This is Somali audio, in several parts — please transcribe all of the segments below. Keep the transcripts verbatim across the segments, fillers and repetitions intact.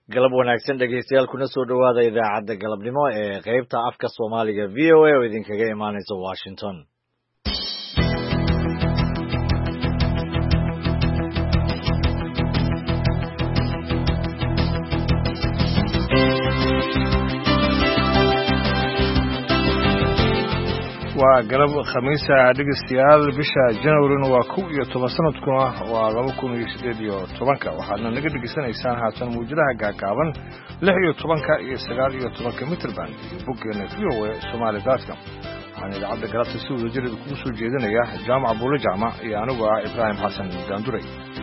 galab wanaagsan dhegeystayaal kuna soo dhawaada idaacadda galabnimo ee qaybta afka Soomaaliga V O A oo idinkaga imaanaysa Washington. waa galab khamiisa dhegeystayaal bisha January waa kow iyo toban sanadkuna waa laba kun iyo siddeed iyo toban waxaadna naga dhegeysanaysaan haatan muujadaha gaagaaban lix iyo toban iyo sagaal iyo toban mitir band iyo boggeena V O A Somali dot com waxaan idaacadda galabta si wadajir kugu soo jeedinaya jaamac buule jaamac iyo anigu ah Ibraahim Xasan Daanduray.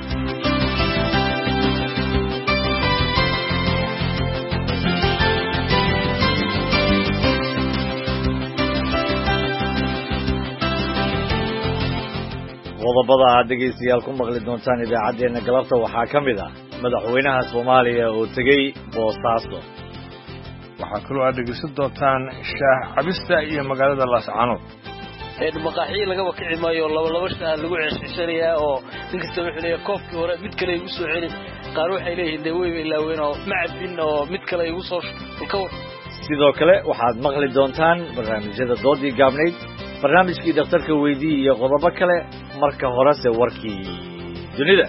qodobada aad dhegeystayaal ku maqli doontaan idaacadeena galabta waxaa ka mid ah madaxweynaha Soomaaliya oo tagay Boosaaso. waxaa kaloo aad dhegeysan doontaan shaah cabista iyo magaalada Laascaanood ee maqaaxi laga wakici maayo laba laba shaah lagu ceeshanayaa oo inkasta wuxuu leeyahay koofkii hore mid kale igu soo celin qaar waxay leeyihiin dawey ilaaweyn oo macabin oo mid kale igu soo ka sidoo kale waxaad maqli doontaan barnaamijyada doodii gaabnayd barnaamijkii dhakhtarka weydii iyo qodobo kale marka horese warkii dunida.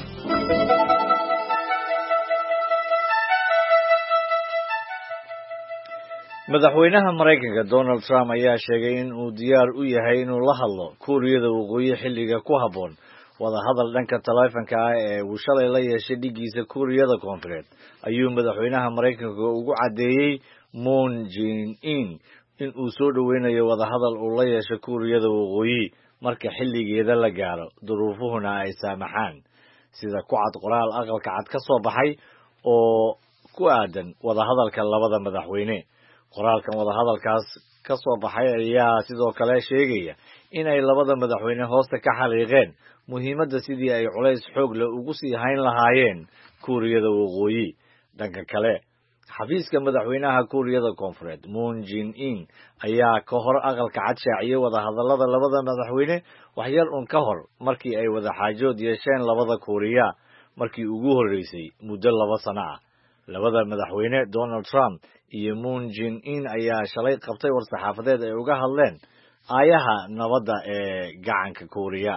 madaxweynaha Mareykanka Donald Trump ayaa sheegay in uu diyaar u yahay inuu la hadlo Kuuriyada Waqooyi xilliga ku habboon wada hadal dhanka taleefanka ah ee uu shalay la yeeshay dhigiisa Kuuriyada Koonfureed ayuu madaxweynaha Mareykanka ugu cadeeyay Moon Jae-in in uu soo dhaweynayo wada hadal uu la yeesho Kuuriyada Waqooyi marka xilligeeda la gaaro duruufuhuna ay saamaxaan sida ku cad qoraal aqalka cad ka soo baxay oo ku aadan wada hadalka labada madaxweyne. qoraalkan wada hadalkaas ka soo baxay ayaa sidoo kale sheegaya in ay labada madaxweyne hoosta ka xariiqeen muhiimadda sidii ay culays xoog leh ugu sii hayn lahaayeen Kuuriyada Waqooyi. dhanka kale xafiiska madaxweynaha Kuuriyada Koonfureed Moon Jae-in ayaa ka hor aqalka cad shaaciyay wada hadallada labada madaxweyne wax yar un ka hor markii ay wada xaajood yeesheen labada Kuuriya markii ugu horeysay muddo laba sano ah. labada madaxweyne Donald Trump iyo Moon Jae-in ayaa shalay qabtay war saxaafadeed ay uga hadleen aayaha nabadda ee gacanka Kuuriya.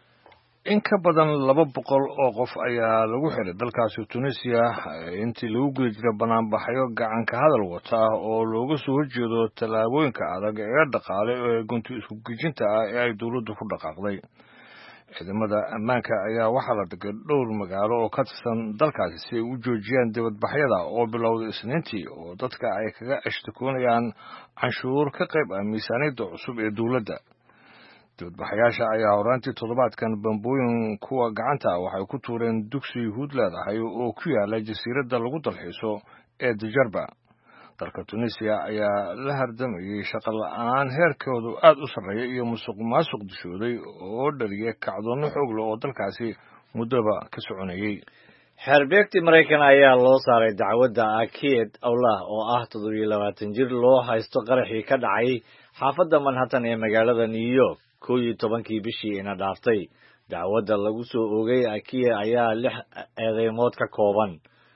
in ka badan laba boqol oo qof ayaa lagu xiray dalkaasi Tunisia intii lagu guda jiray banaanbaxyo gacanka hadal wata oo looga soo horjeedo tallaabooyinka adag ee dhaqaale ee gunti isku gujinta ah ee ay dawladdu ku dhaqaaqday. ciidamada ammaanka ayaa waxaa la dhigay dhowr magaalo oo ka tirsan dalkaasi si ay u joojiyaan dibadbaxyada oo bilowday Isniintii oo dadka ay kaga ashtakoonayaan canshuur ka qayb ah miisaaniyadda cusub ee dawladda. dibadbaxayaasha ayaa horaantii toddobaadkan bambooyin kuwa gacanta waxay ku tuureen dugsi Yuhuud leedahay oo ku yaala jasiiradda lagu dalxiiso ee Djerba. dalka Tunisia ayaa la hardamayay shaqo la'aan heerkoodu aad u sarreeya iyo musuq maasuq dishooday oo dhaliyay kacdoonno xoog leh oo dalkaasi muddaba ka soconayay. xeerbeegtii Mareykan ayaa loo saaray dacwadda Akiyed Awlah oo ah toddoba iyo labaatan jir loo haysto qaraxii ka dhacay xaafadda Manhattan ee magaalada New York kow iyo tobankii bishii ina dhaaftay. dacwadda lagu soo oogay Akiyed ayaa lix eedeymood ka kooban.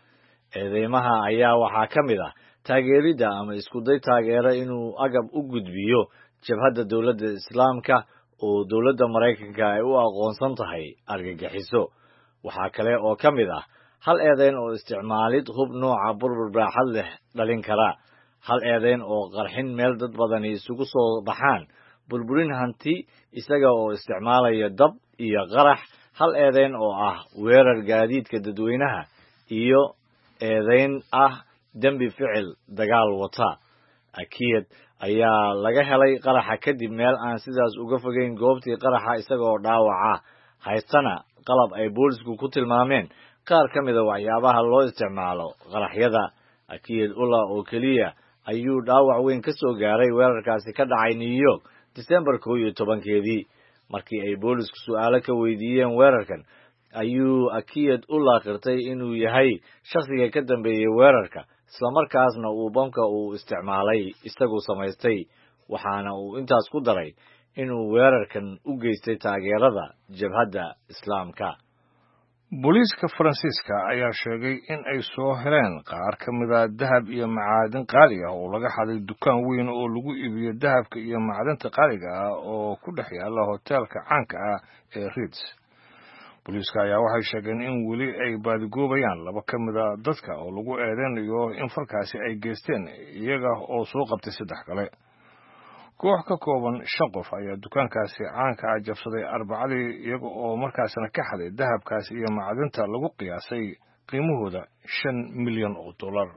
eedeymaha ayaa waxaa ka mid ah taageeridda ama isku day taageero inuu agab u gudbiyo jabhadda dowladda Islaamka oo dowladda Mareykanka ay u aqoonsan tahay argagixiso. waxaa kale oo ka mid ah hal eedeyn oo isticmaalid hub nooca burbur baaxad leh dhalin kara, hal eedeyn oo qarxin meel dad badani isugu soo baxaan, burburin hanti isaga oo isticmaalaya dab iyo qarax, hal eedeyn oo ah weerar gaadiidka dadweynaha iyo eedeyn ah dembi ficil dagaal wata. Akiyed ayaa laga helay qaraxa kadib meel aan sidaas uga fogeyn goobtii qaraxa isagoo dhaawaca haystana qalab ay boolisku ku tilmaameen qaar ka mid ah waxyaabaha loo isticmaalo qaraxyada. Akiyed Awlah oo keliya ayuu dhaawac weyn ka soo gaaray weerarkaasi ka dhacay New York December kow iyo tobankeedii. markii ay boolisku su'aalo ka weydiiyeen weerarkan ayuu Akiyed Awlah qirtay inuu yahay shakhsiga ka dambeeyay weerarka isla markaasna uu bamka uu isticmaalay isagu samaystay, waxaana uu intaas ku daray inuu weerarkan u geystay taageerada jabhadda Islaamka. booliiska faransiiska ayaa sheegay in ay soo heleen qaar ka mid a dahab iyo macaadin qaali ah oo laga xaday dukaan weyn oo lagu iibiyo dahabka iyo macdanta qaaliga ah oo ku dhex yaala hoteelka caanka ah ee Ritz. booliiska ayaa waxay sheegeen in weli ay baadigoobayaan laba ka mid a dadka oo lagu eedeynayo in falkaasi ay geysteen iyaga oo soo qabtay saddex kale. koox ka kooban shan qof ayaa dukaankaasi caanka ah jabsaday arbacadii iyaga oo markaasna ka xaday dahabkaasi iyo macdinta lagu qiyaasay qiimahooda shan milyan oo dollar.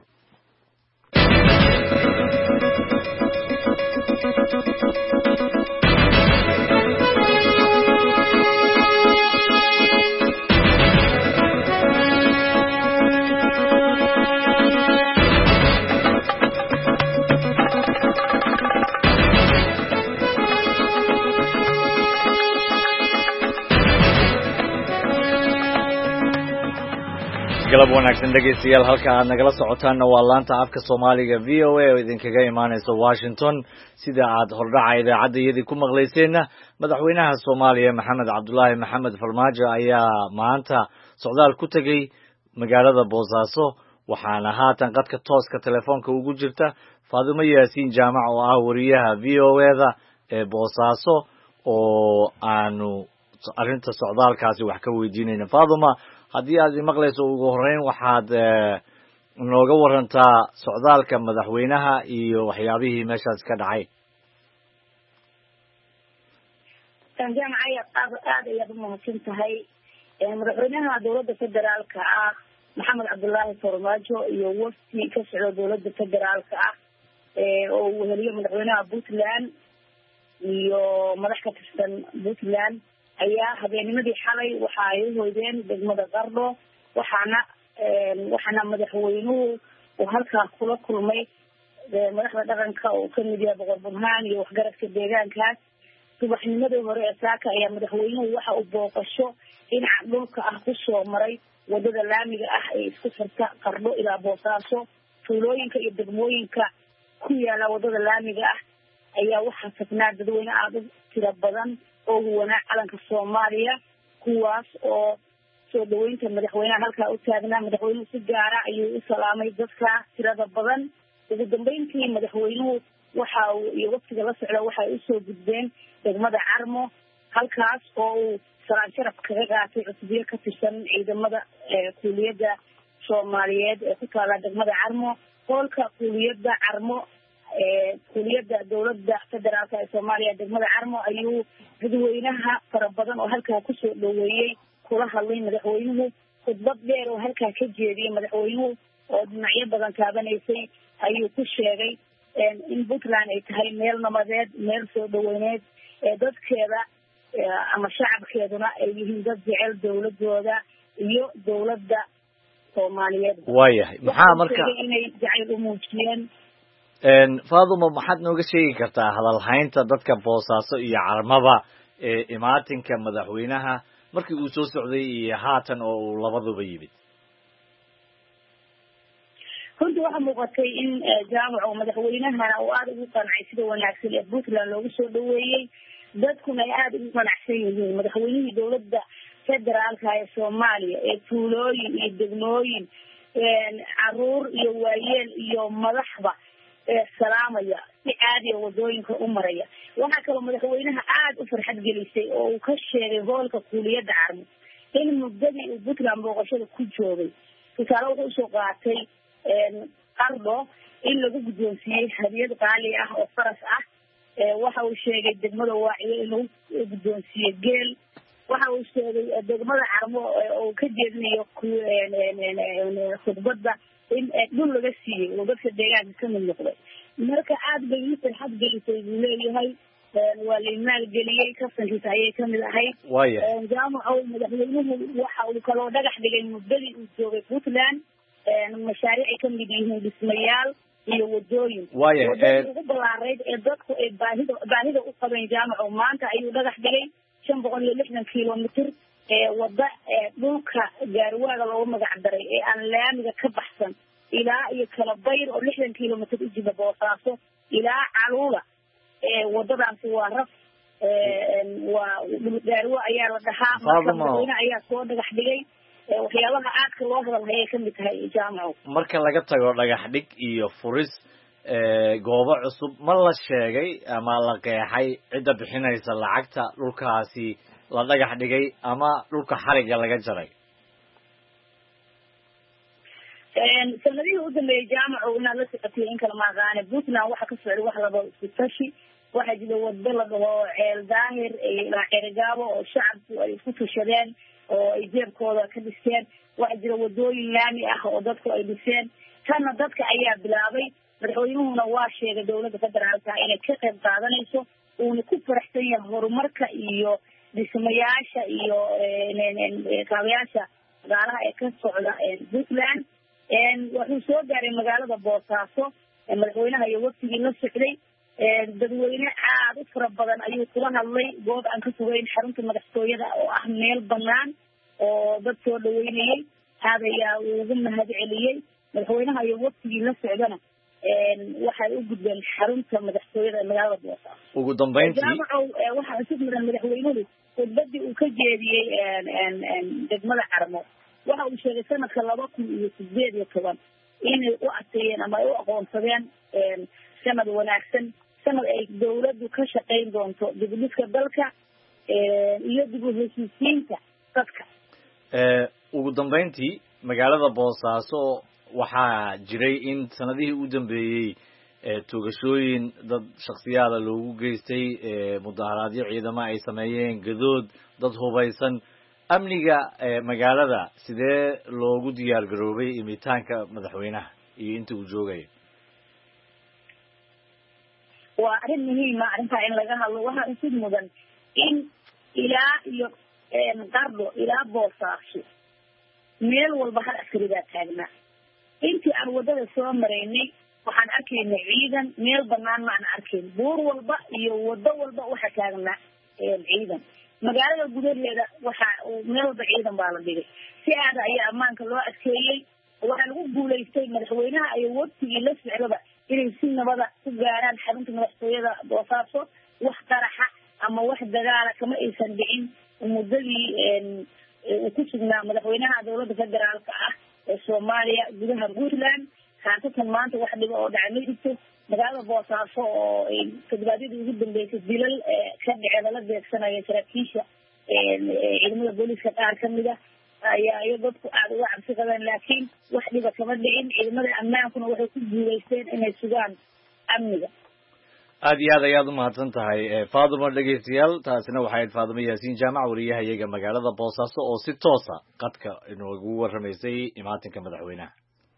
galab wanaagsan dhegeystayaal halka aad nagala socotaanna waa laanta afka Soomaaliga V O A oo idinkaga imaanaysa Washington. sida aad hordhaca idaacadayadii ku maqlayseenna madaxweynaha Soomaaliya Maxamed Cabdullaahi Maxamed Farmaajo ayaa maanta socdaal ku tagay magaalada Boosaaso waxaana haatan qadka tooska telefoonka ugu jirta Faadumo Yaasiin Jaamac oo ah wariyaha V O A-da ee Boosaaso oo aanu arrinta socdaalkaasi wax ka weydiinayna. Faadumo, haddii aad maqlayso ugu horeyn waxaad nooga warantaa socdaalka madaxweynaha iyo waxyaabihii meeshaas ka dhacay. jaamacaya aad ayaad u mahadsan tahay. madaxweynaha dowladda federaalka ah Maxamed Cabdullaahi Farmaajo iyo wafdi ka socda dowladda federaalka ah oo uu weheliyo madaxweynaha Puntland iyo madax ka tirsan Puntland ayaa habeennimadii xalay waxa ay u hoydeen degmada Qardho waxaana waxaana madaxweynuhu uu halkaa kula kulmay madaxda dhaqanka oo ka mid yahay boqor burhaan iyo waxgaradka deegaankaas. subaxnimadii hore ee saaka ayaa madaxweynuhu waxa uu booqasho dhinaca dhulka ah ku soo maray wadada laamiga ah ee isku xirta Qardho ilaa Boosaaso. tuulooyinka iyo degmooyinka ku yaala wadada laamiga ah ayaa waxaa sagnaa dadweyne aad u tiro badan oo huwanaa calanka Soomaaliya kuwaas oo soo dhaweynta madaxweynaha halkaa u taagnaa. madaxweynuhu si gaara ayuu u salaamay dadka tirada badan. ugu dambeyntii madaxweynuhu waxa uu iyo waqtiga la socda waxay u soo gudbeen degmada Carmo halkaas oo uu salaan sharaf kaga qaatay cusbiyo ka tirsan ciidamada kuuliyadda Soomaaliyeed ee ku taala degmada Carmo. hoolka kuuliyadda Carmo kuuliyadda dowladda federaalka ee Soomaaliya degmada Carmo ayuu dadweynaha fara badan oo halkaa ku soo dhaweeyay kula hadlay madaxweynuhu. khudbad dheer oo halkaa ka jeediyay madaxweynuhu oo dhinacyo badan taabanaysay ayuu ku sheegay in Puntland ay tahay meel nabadeed, meel soo dhaweyneed ee dadkeeda ama shacabkeeduna ay yihiin dad jecel dowladooda iyo dowladda Soomaaliyeed. waayahay maxaa marka inay jacayl u muujiyeen. Faadumo, maxaad nooga sheegi kartaa hadalhaynta dadka Boosaaso iyo Carmaba ee imaatinka madaxweynaha markii uu soo socday iyo haatan oo uu labaduba yimid? runtii waxaa muuqatay in jaamac oo madaxweynahana uu aada ugu qancay sida wanaagsan ee Puntland loogu soo dhaweeyey. dadkuna ay aada ugu qanacsan yihiin madaxweynihii dowladda federaalka ee Soomaaliya ee tuulooyin iyo degmooyin caruur iyo waayeel iyo madaxba salaamaya si caadi ah wadooyinka u maraya. waxaa kaloo madaxweynaha aada u farxad gelisay oo uu ka sheegay hoolka kuuliyadda Carmo in muddadii uu Puntland booqashada ku joogay tusaale wuxuu usoo qaatay Qardho in lagu guddoonsiiyey hadiyad qaali ah oo faras ah. waxa uu sheegay degmada Waaciyo in lagu guddoonsiiyey geel. waxa uu sheegay degmada Carmo oo ka jeedinayo khudbadda in dhul laga siiyey oo dadka deegaanka ka mid noqday. marka aad bay u farxad gelisay buu leeyahay. waa la maalgeliyey kasankiisa ayay ka mid ahayd. jaamaco madaxweynuhu waxa uu kaloo dhagax dhigay muddadii uu joogay Puntland mashaariic ay ka mid yihiin dhismayaal iyo wadooyin. wadadii ugu ballaareyd ee dadku ay baahida baahida u qabeen jaamaco maanta ayuu dhagax dhigay shan boqol iyo lixdan kilomitr ee wada dhulka gaarwaaga loogu magac daray ee aan laamiga ka baxsan ilaa iyo kala bayr oo lixdan kilomitr u jira Boosaaso ilaa Caluula. wadadaasi waa raf waa gaarwa ayaa la dhahaa. madaxweyne ayaa soo dhagax dhigay waxyaabaha aadka loo hadal hayay kamid tahay jaamaco. marka laga tago dhagax dhig iyo furis goobo cusub ma la sheegay ama la qeexay cidda bixinaysa lacagta dhulkaasi la dhagax dhigay ama dhulka xariga laga jaray? sanadihii u dambeeyay jaamaco inaad la socotay in kala maaqaane Puntland waxa ka socday wax laba isku tashi waxa jira wado la dhaho ceel daahir ilaa Cerigabo oo shacabku ay isku tushadeen oo ay jeebkooda ka dhisteen waxa jira wadooyin laami ah oo dadku ay dhiseen kana dadka ayaa bilaabay madaxweynuhuna waa sheegay dawladda federaalka inay ka qayb qaadanayso uuna ku faraxsan yahay horumarka iyo dhismayaasha iyo kaabayaasha gaaraha ee ka socda Puntland wuxuu soo gaaray magaalada Boosaaso madaxweynaha iyo waqtigii la socday dadweyne aad u fara badan ayuu kula hadlay goob aan ka fogeyn xarunta madaxtooyada oo ah meel banaan oo dad soo dhaweynayay aad ayaa ugu mahadceliyey madaxweynaha iyo waqtigii la socdana waxay u gudbeen xarunta madaxtooyada ee magaalada Boosaaso. ugu dambeyntii jaamacow waxaa isku miran madaxweynuhu khudbadii uu ka jeediyey degmada Carmo waxa uu sheegay sanadka laba kun iyo sideed iyo toban inay u ateeyeen ama ay u aqoonsadeen sanad wanaagsan sanad ay dawladdu ka shaqayn doonto dib u dhiska dalka iyo dib u heshiisiinta dadka. ugu dambeyntii magaalada Boosaaso waxaa jiray in sanadihii u dambeeyay toogashooyin dad shakhsiyaad loogu geystay mudaharaadyo ciidamo ay sameeyeen gadood dad hubaysan amniga magaalada sidee loogu diyaar garoobay imitaanka madaxweynaha iyo inta uu joogay? waa arrin muhiim ah arrintaa in laga hadlo waxaa usid mudan in ilaa iyo qardo ilaa Boosaaso meel walba hal askari baa taagnaa intii aan wadada soo maraynay waxaan arkaynay ciidan meel banaan ma aan arkayn buur walba iyo wado walba waxa taagnaa ciidan magaalada gudaheeda waxa meel walba ciidan baa la dhigay si aad ayaa ammaanka loo adkeeyay waxaa lagu guulaystay madaxweynaha iyo waqtigii la socdaba inay si nabada ku gaaraan xarunta madaxtooyada Boosaaso wax qaraxa ama wax dagaala kama aysan dhicin muddadii uu ku sugnaa madaxweynaha dawladda federaalka ah ee Soomaaliya gudaha Puntland haatan maanta wax dhibo oo dhacay ma jirto magaalada Boosaaso oo toddobaadkii ugu dambeysay dilal ka dhacay la beegsanayo saraakiisha ciidamada booliska qaar kamid ah ayaa iyo dadku aad uga cabsi qabeen laakiin wax dhiba kama dhicin ciidamada ammaankuna waxay ku guuleysteen inay sugaan amniga. aad iyo aad ayaad u mahadsan tahay Faadimo dhageystayaal taasina waxay ahayd Faadimo Yaasiin jaamac wariyaha iyaga magaalada Boosaaso oo si toosa qadka inoogu warramaysay imaatinka madaxweynaha.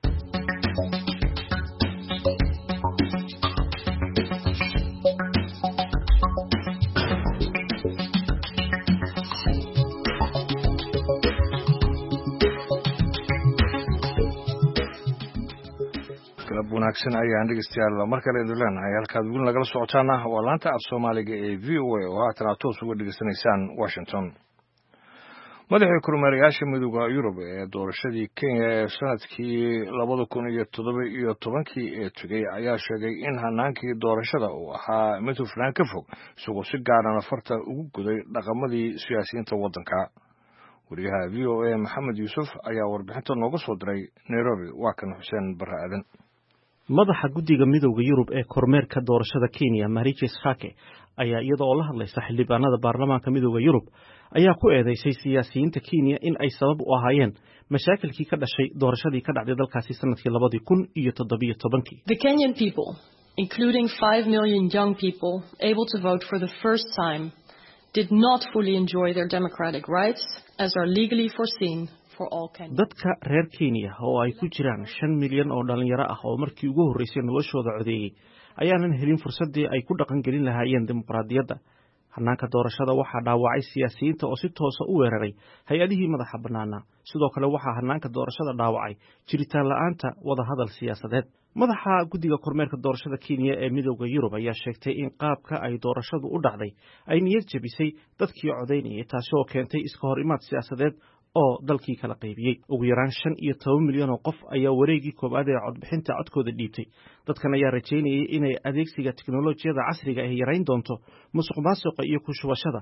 wanaagsan ayaan dhegeystayaal mar kale idin leenahay halkaad weli nagala socotaana waa laanta af Soomaaliga ee V O A oo haatan aad toos uga dhegeysanaysaan Washington. madaxii kormeerayaasha midowga Yurub ee doorashadii Kenya ee sanadkii labada kun iyo toddoba iyo tobankii ee tagay ayaa sheegay in hanaankii doorashada uu ahaa mid hufnaan ka fog isagoo si gaarana farta ugu guday dhaqamadii siyaasiyiinta waddanka. wariyaha V O A Maxamed Yuusuf ayaa warbixinta nooga soo diray Nairobi waa kan Xuseen Barre Aadan. madaxa guddiga midowga Yurub ee kormeerka doorashada Kenya Mariches Hake ayaa iyada oo la hadlaysa xildhibaanada baarlamaanka midowga Yurub ayaa ku eedeysay siyaasiyiinta Kenya in ay sabab u ahaayeen mashaakilkii ka dhashay doorashadii ka dhacday dalkaasi sanadkii labada kun iyo toddoba iyo tobankii. The Kenyan people, including five million young people able to vote for the first time, did not fully enjoy their democratic rights as are legally foreseen. dadka reer Kenya oo ay ku jiraan shan milyan oo dhalinyaro ah oo markii ugu horeysay noloshooda codeeyay ayaanan helin fursadii ay ku dhaqan gelin lahaayeen dimuqraadiyadda. hanaanka doorashada waxaa dhaawacay siyaasiyiinta oo si toos ah u weeraray hay-adihii madaxa bannaana. sidoo kale waxaa hanaanka doorashada dhaawacay jiritaan la'aanta wada hadal siyaasadeed. madaxa guddiga kormeerka doorashada Kenya ee midowga Yurub ayaa sheegtay in qaabka ay doorashadu u dhacday ay niyad jabisay dadkii codeynayay taasi oo keentay iska hor imaad siyaasadeed oo dalkii kala qaybiyay. ugu yaraan shan iyo toban milyan oo qof ayaa wareegii koowaad ee codbixinta codkooda dhiibtay. dadkan ayaa rajaynayay inay adeegsiga tiknoolajiyada casriga ah yarayn doonto musuqmaasuqa iyo ku shubashada.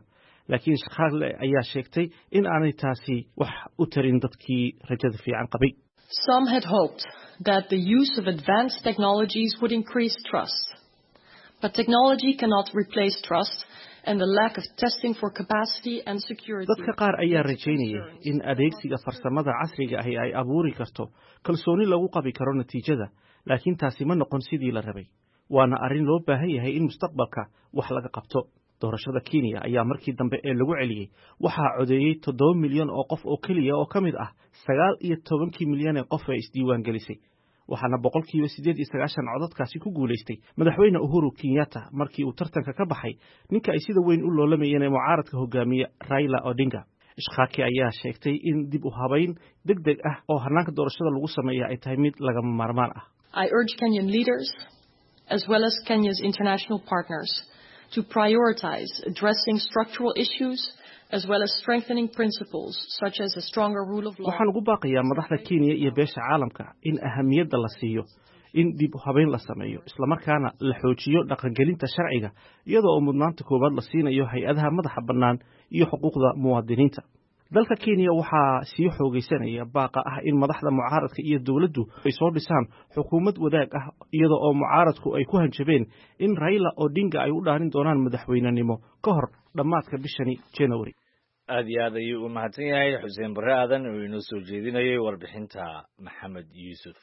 laakiin shaqaale ayaa sheegtay in aanay taasi wax u tarin dadkii rajada fiican qabay. Some had hoped that the use of advanced technologies would increase trust. But technology cannot replace trust, and the lack of testing for capacity and security. Dadka qaar ayaa rajaynaya in adeegsiga farsamada casriga ah ay abuuri karto kalsooni lagu qabi karo natiijada, laakiin taasi ma noqon sidii la rabay. Waana arrin loo baahan yahay in mustaqbalka wax laga qabto. Doorashada Kenya ayaa markii dambe ee lagu celiyay waxaa codeeyay toddoba milyan oo qof oo kaliya oo kamid ah sagaal iyo toban milyan ee qof ee isdiiwaan gelisay. waxaana boqolkiiba siddeed iyo sagaashan codadkaasi ku guuleystay madaxweyne Uhuru Kenyatta markii uu tartanka ka baxay ninka ay sida weyn u loolamayeen mucaaradka hogaamiye Raila Odinga. Ishqaaqi ayaa sheegtay in dib u habayn degdeg ah oo hanaanka doorashada lagu sameeyo ay tahay mid laga maarmaan ah. I urge Kenyan leaders as well as Kenya's international partners to prioritize addressing structural issues as well as strengthening principles such as a stronger rule of law. Waxaan ugu baaqayaa madaxda Kenya iyo beesha caalamka in ahamiyadda la siiyo in dib u habayn la sameeyo isla markaana la xoojiyo dhaqangelinta sharciga iyadoo mudnaanta koobaad la siinayo hay'adaha madaxa bannaan iyo xuquuqda muwaadiniinta. Dalka Kenya waxaa sii xoogaysanaya baaqa ah in madaxda mucaaradka iyo dawladdu ay soo dhisaan xukuumad wadaag ah iyadoo oo mucaaradku ay ku hanjabeen in Raila Odinga ay u dhaarin doonaan madaxweynenimo ka hor dhammaadka bishani January. aad iyo aad ayuu u mahadsan yahay Xuseen Barre Aadan oo inoo soo jeedinayay warbixinta Maxamed Yuusuf.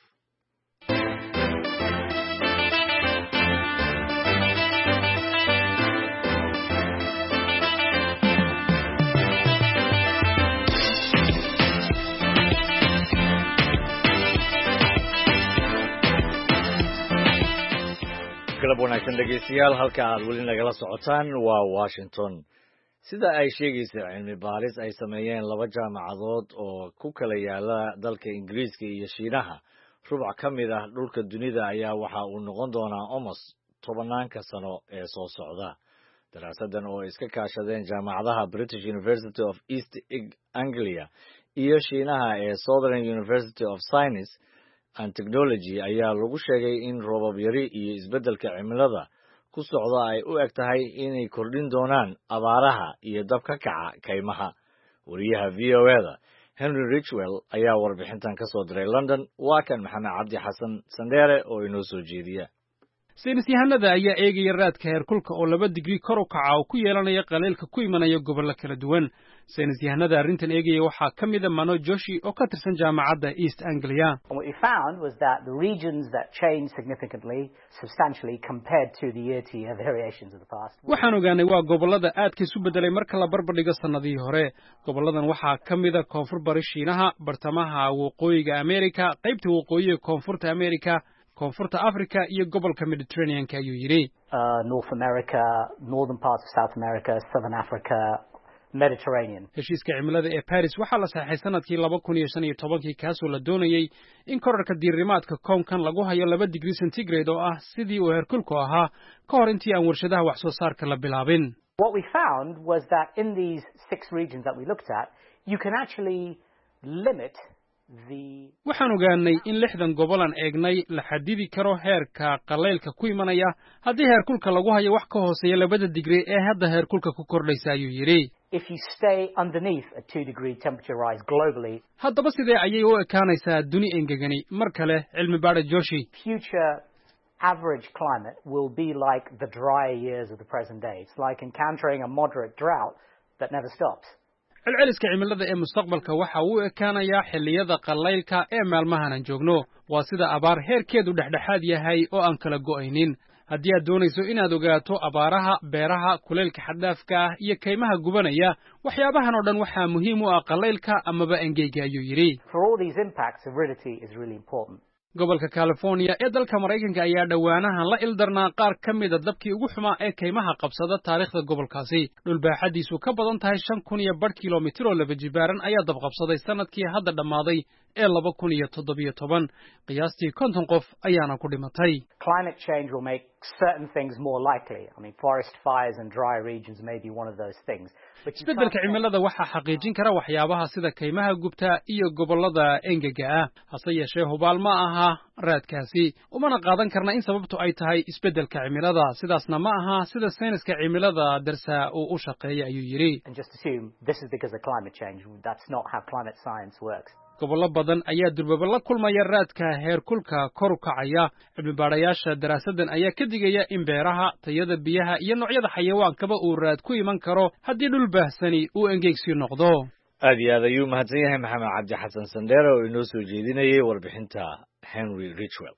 galab wanaagsan dhegeystayaal halka aad weli nagala socotaan waa Washington. sida ay sheegayso cilmi baaris ay sameeyeen laba jaamacadood oo ku kala yaala dalka Ingiriiska iyo Shiinaha rubuc ka mid ah dhulka dunida ayaa waxa uu noqon doonaa almost tobanaanka sano ee soo socda. daraasadan oo iska kaashadeen jaamacadaha British University of East Anglia iyo Shiinaha ee Southern University of Science and Technology ayaa lagu sheegay in roobab yari iyo isbeddelka cimilada ku socda ay u eg tahay inay kordhin doonaan abaaraha iyo dab ka kaca kaymaha. wariyaha V O A-da Henry Richwell ayaa warbixintan ka soo diray London. waa kan Maxamed Cabdi Xasan Sandere oo inoo soo jeediya. saynis yahanada ayaa eegaya raadka heerkulka oo laba digrii kor u kaca oo ku yeelanaya qaleelka ku imanaya gobollo kala duwan. saynis yahanada arrintan eegaya waxaa ka mid ah Mano Joshi oo ka tirsan jaamacadda East Anglia. What we found was that the regions that changed significantly, substantially compared to the year-to-year variations of the past. waxaan ogaanay waa gobollada aadka isu bedelay marka la barbardhigo sannadihii hore. gobolladan waxaa ka mid ah koonfur bari Shiinaha, bartamaha waqooyiga Amerika, qaybta waqooyiga koonfurta Amerika, koonfurta Afrika iyo gobolka Mediterranean-ka ayuu yiri. Uh, North America, northern parts of South America, southern Africa, Mediterranean. heshiiska cimilada ee Paris waxaa la saxay sanadkii laba kun iyo shan iyo tobankii kaasoo la doonayay in korarka diirimaadka koonkan lagu hayo laba digrii centigrade oo ah sidii uu heerkulku ahaa ka hor intii aan warshadaha wax soo saarka la bilaabin. What we found was that in these six regions that we looked at, you can actually limit waxaan ogaanay in lixdan gobolan eegnay la xadidi karo heerka qaleylka ku imanaya haddii heerkulka lagu hayo wax ka hooseeya labada digrii ee hadda heerkulka ku kordhaysa ayuu yidhi. haddaba sidee ayay u ekaanaysaa duni engegani? mar kale cilmi baadha Joshi. Average climate will be like the drier years of the present day. It's like encountering a moderate drought that never stops. celceliska cimilada ee mustaqbalka waxa uu ekaanayaa xilliyada qalaylka ee maalmahan aan joogno. waa sida abaar heerkeedu dhexdhexaad yahay oo aan kala go'aynin. haddii aad doonayso inaad ogaato abaaraha, beeraha, kuleylka xad-dhaafka ah iyo kaymaha gubanaya, waxyaabahan oo dhan waxaa muhiim u ah qalaylka amaba engeyga ayuu yidhi. For all these impacts, aridity is really important. gobolka California ee dalka Mareykanka ayaa dhawaanahan la ildarnaa qaar ka mid ah dabkii ugu xumaa ee kaymaha qabsada taariikhda gobolkaasi. dhul baaxadiisu ka badan tahay shan kun iyo bar kiiloomitir oo laba jibaaran ayaa dab qabsaday sanadkii hadda dhammaaday ee laba kun iyo toddobiyo toban. qiyaastii konton qof ayaana ku dhimatay. climate change will make certain things more likely. I mean, forest fires and dry regions may be one of those things. isbeddelka cimilada waxaa xaqiijin kara waxyaabaha sida kaymaha gubta iyo gobollada engega ah hase yeeshee hubaal ma aha raadkaasi umana qaadan karna in sababtu ay tahay isbeddelka cimilada sidaasna ma aha sida sayniska cimilada darsa uu u shaqeeya ayuu yidhi gobollo badan ayaa durbaba la kulmaya raadka heerkulka kor u kacaya cilmibaadhayaasha daraasaddan ayaa ka digaya in beeraha tayada biyaha iyo noocyada xayawaankaba uu raad ku iman karo haddii dhul baahsani uu engeegsi noqdo aad iyo aad ayuu mahadsan yahay maxamed cabdi xasan sandheere oo inoo soo jeedinayay warbixinta henry richwell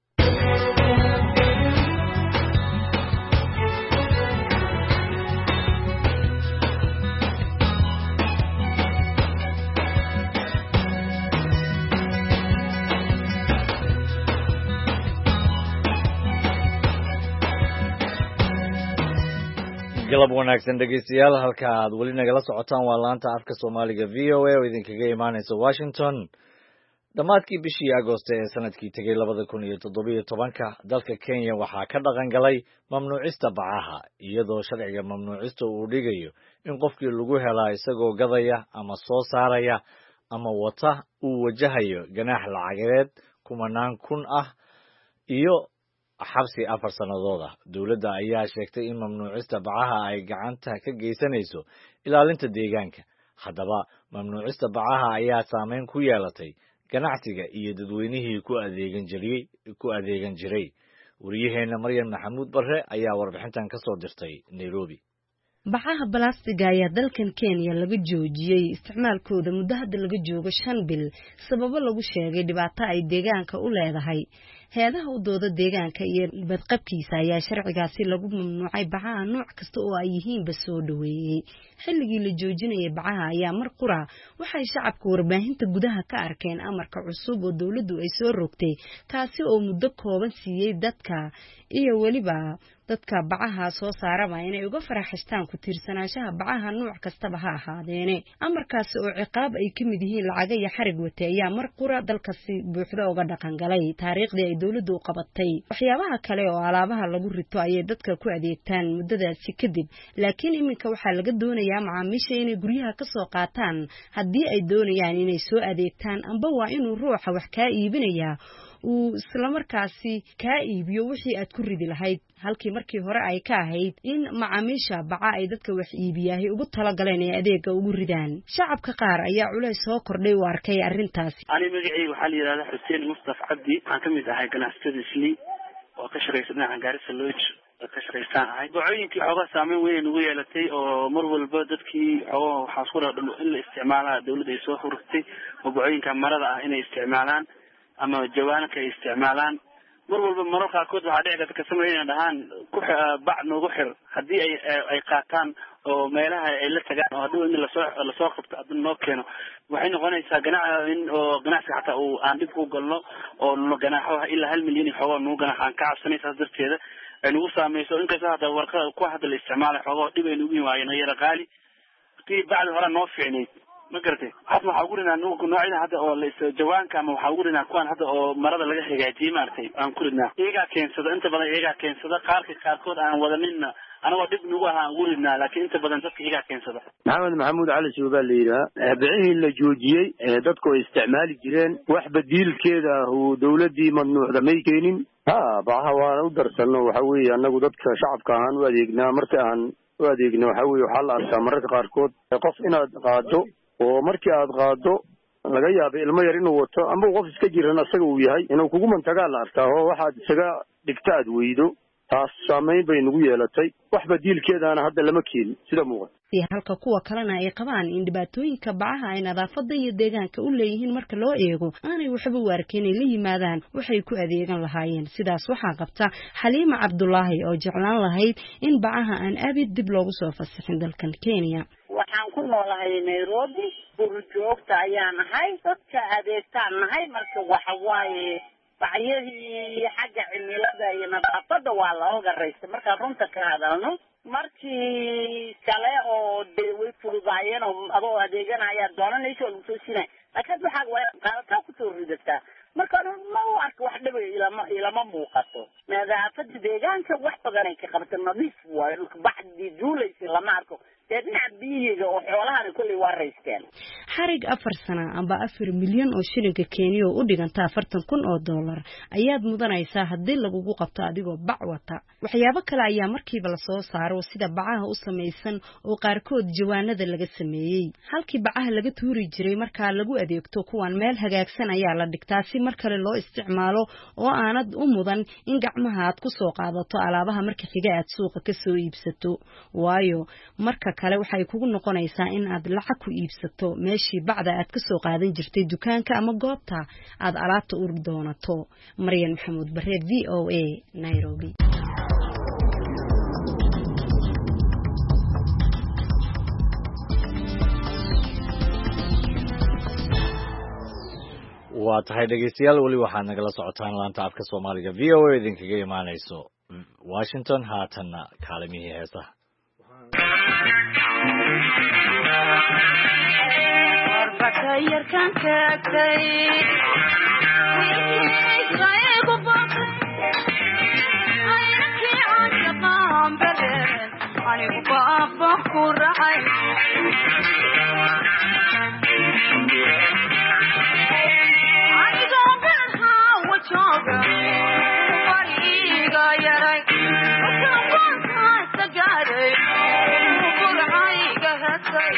galab wanaagsan dhegeystayaal halka aad weli nagala socotaan waa laanta afka soomaaliga v o a oo idinkaga imaanaysa washington dhammaadkii bishii agoost ee sanadkii tegey labada kun iyo toddobiyo tobanka dalka kenya waxaa ka dhaqan galay mamnuucista bacaha iyadoo sharciga mamnuucista uu dhigayo in qofkii lagu helaa isagoo gadaya ama soo saaraya ama wata uu wajahayo ganaax lacageed kumanaan kun ah iyo xabsi afar sannadood ah dowladda ayaa sheegtay in mamnuucista bacaha ay gacanta ka geysanayso ilaalinta deegaanka haddaba mamnuucista bacaha ayaa saameyn ku yeelatay ganacsiga iyo dadweynihii ku adeegan jiray ku adeegan jiray wariyaheenna maryan maxamuud barre ayaa warbixintan ka soo dirtay nairobi bacaha balastiga ayaa dalkan Kenya laga joojiyay isticmaalkooda muddo hadda laga joogo shan bil sababo lagu sheegay dhibaato ay deegaanka u leedahay heedaha u dooda deegaanka iyo badqabkiisa ayaa sharcigaasi lagu mamnuucay bacaha nooc kasta oo ay yihiin ba soo dhaweeyay xilligii la joojinayay bacaha ayaa mar qura waxay shacabka warbaahinta gudaha ka arkeen amarka cusub oo dawladdu ay soo rogtay kaasi oo muddo kooban siiyay dadka iyo waliba dadka bacaha soo saaraba inay uga faraxastaan ku tiirsanaanshaha bacaha nooc kastaba ha ahaadeene amarkaasi oo ciqaab ay ka mid yihiin lacag iyo xarig wata ayaa mar qura dalkaasi buuxda uga dhaqan galay taariikhdii ay dawladdu u qabatay waxyaabaha kale oo alaabaha lagu rito ayay dadka ku adeegtaan muddadaasi kadib laakiin iminka waxaa laga doonayaa macaamiisha inay guryaha ka soo qaataan haddii ay doonayaan inay soo adeegtaan amba waa inuu ruuxa wax ka iibinayaa uu isla markaasi ka iibiyo wixii aad ku ridi lahayd halkii markii hore ay ka ahayd in macaamiisha baca ay dadka wax iibiyahay ugu tala galeen ee adeega ugu ridaan shacabka qaar ayaa culays soo kordhay u arkay arrintaasi ani magacayga waxaa la yiraahdaa Xuseen Mustafa Cabdi waxaan ka mid ahay ganacsatada Isli oo ka shaqeysana Garissa Lodge ka shaqeystaan ahay ducooyinkii xoogaa saameyn weyn ugu yeelatay oo mar walba dadkii xoogaa waxaa isku dhadhalo in la isticmaala dawladda ay soo hurtay oo ducooyinka marada ah inay isticmaalaan ama jawaanka ay isticmaalaan mar walba mararka qaarkood waxaa dhici karta ka sameeyaan dhahaan ku bac noogu xir haddii ay ay qaataan oo meelaha ay la tagaan oo hadhow in la soo la soo qabto adin noo keeno waxay noqonaysaa ganaax in oo ganacsi xataa uu aan dib u galno oo no ganaaxo ilaa hal milyan xoogaa noo ganaax aan ka cabsanaysaa darteeda ay nagu saameyso inkasta hadda warqada ku hadda la isticmaalay xoogaa dhib ay nagu yimaayeen yara qaali tii bacdi hore noo fiicneyd ma garatay hadda waxaa ugu rinaa noocyada hadda oo la jawaanka ama waxaa ugu rinaa kuwaan hadda oo marada laga hagaajiyey maaragtay aan ku ridnaa iyagaa keensada inta badan iyagaa keensada qaarka qaarkood aan wadaninna anagoo dhib nagu aha aan ugu ridnaa laakiin inta badan dadka iyagaa keensada maxamed maxamuud cali suubaa la yidhaha bicihii la joojiyey dadku ay isticmaali jireen wax badiilkeeda uu dawladdii mamnuucda may keenin ha bacaha waana u darsanno waxa weeye annagu dadka shacabka ahaan u adeegnaa marka aan u adeegno waxa weeye waxaa la arkaa mararka qaarkood qof inaad qaado oo markii aad qaado laga yaabay ilmo yar inuu wato amba qof iska jiran asaga uu yahay inuu kugu mantagaa la arkaa oo waxaad isaga dhigta aad weydo taas saameyn bay nagu yeelatay wax badiilkeedaana hadda lama keenin sida muuqata halka kuwa kalena ay qabaan in dhibaatooyinka bacaha ay nadaafadda iyo deegaanka u leeyihiin marka loo eego aanay waxba u arkin inay la yimaadaan waxay ku adeegan lahaayeen sidaas waxaa qabta Xaliima Cabdullaahi oo jeclaan lahayd in bacaha aan abid dib loogu soo fasixin dalkan Kenya waxaan ku noolahay Nairobi burjoogta ayaan nahay dadka adeegtaan nahay marka waxa waaye bacyadii xagga cimilada iyo nadaafadda waa looga raystay marka runta ka hadalno markii kale oo way fududaayeen oo adoo adeeganaya doonanayso lagu soo siinay laakiin waxaa waa qaadata ku soo ridataa marka ma u arko wax dhib ilama ilama muuqato nadaafada deegaanka wax badan ay ka qabtaan nadiif waa dhulka baxdi duulaysa lama arko dadna biyiga oo xoolaha kulli waa raysteen xarig afar sano amba afar milyan oo shilinka Kenya oo u dhiganta afartan kun oo dollar ayaad mudanaysaa haddii lagugu qabto adigoo bac wata waxyaabo kale ayaa markiiba la soo saaro sida bacaha u samaysan oo qaarkood jawaanada laga sameeyay halkii bacaha laga tuuri jiray marka lagu adeegto kuwan meel hagaagsan ayaa la dhigtaa si mar kale loo isticmaalo oo aanad u mudan in gacmaha aad ku soo qaadato alaabaha marka xiga aad suuqa ka soo iibsato waayo marka kale waxay kugu noqonaysaa in aad lacag ku iibsato meeshii bacda aad ka soo qaadan jirtay dukaanka ama goobta aad alaabta u doonato Maryan Maxamuud Bareed V O A Nairobi waa tahay dhegeystayaal wali waxaad nagala socotaan laanta afka Soomaaliga V O A idinkaga imaanayso Washington haatanna kaalimihii heesaha Bakayar kan kaagtay wiilkaygu baqay aynakii aan shaqaan bareen anigu baaba ku raacay anigoo barahaa wajooga bariiga yaray waxaan sagaaray burcayga hasay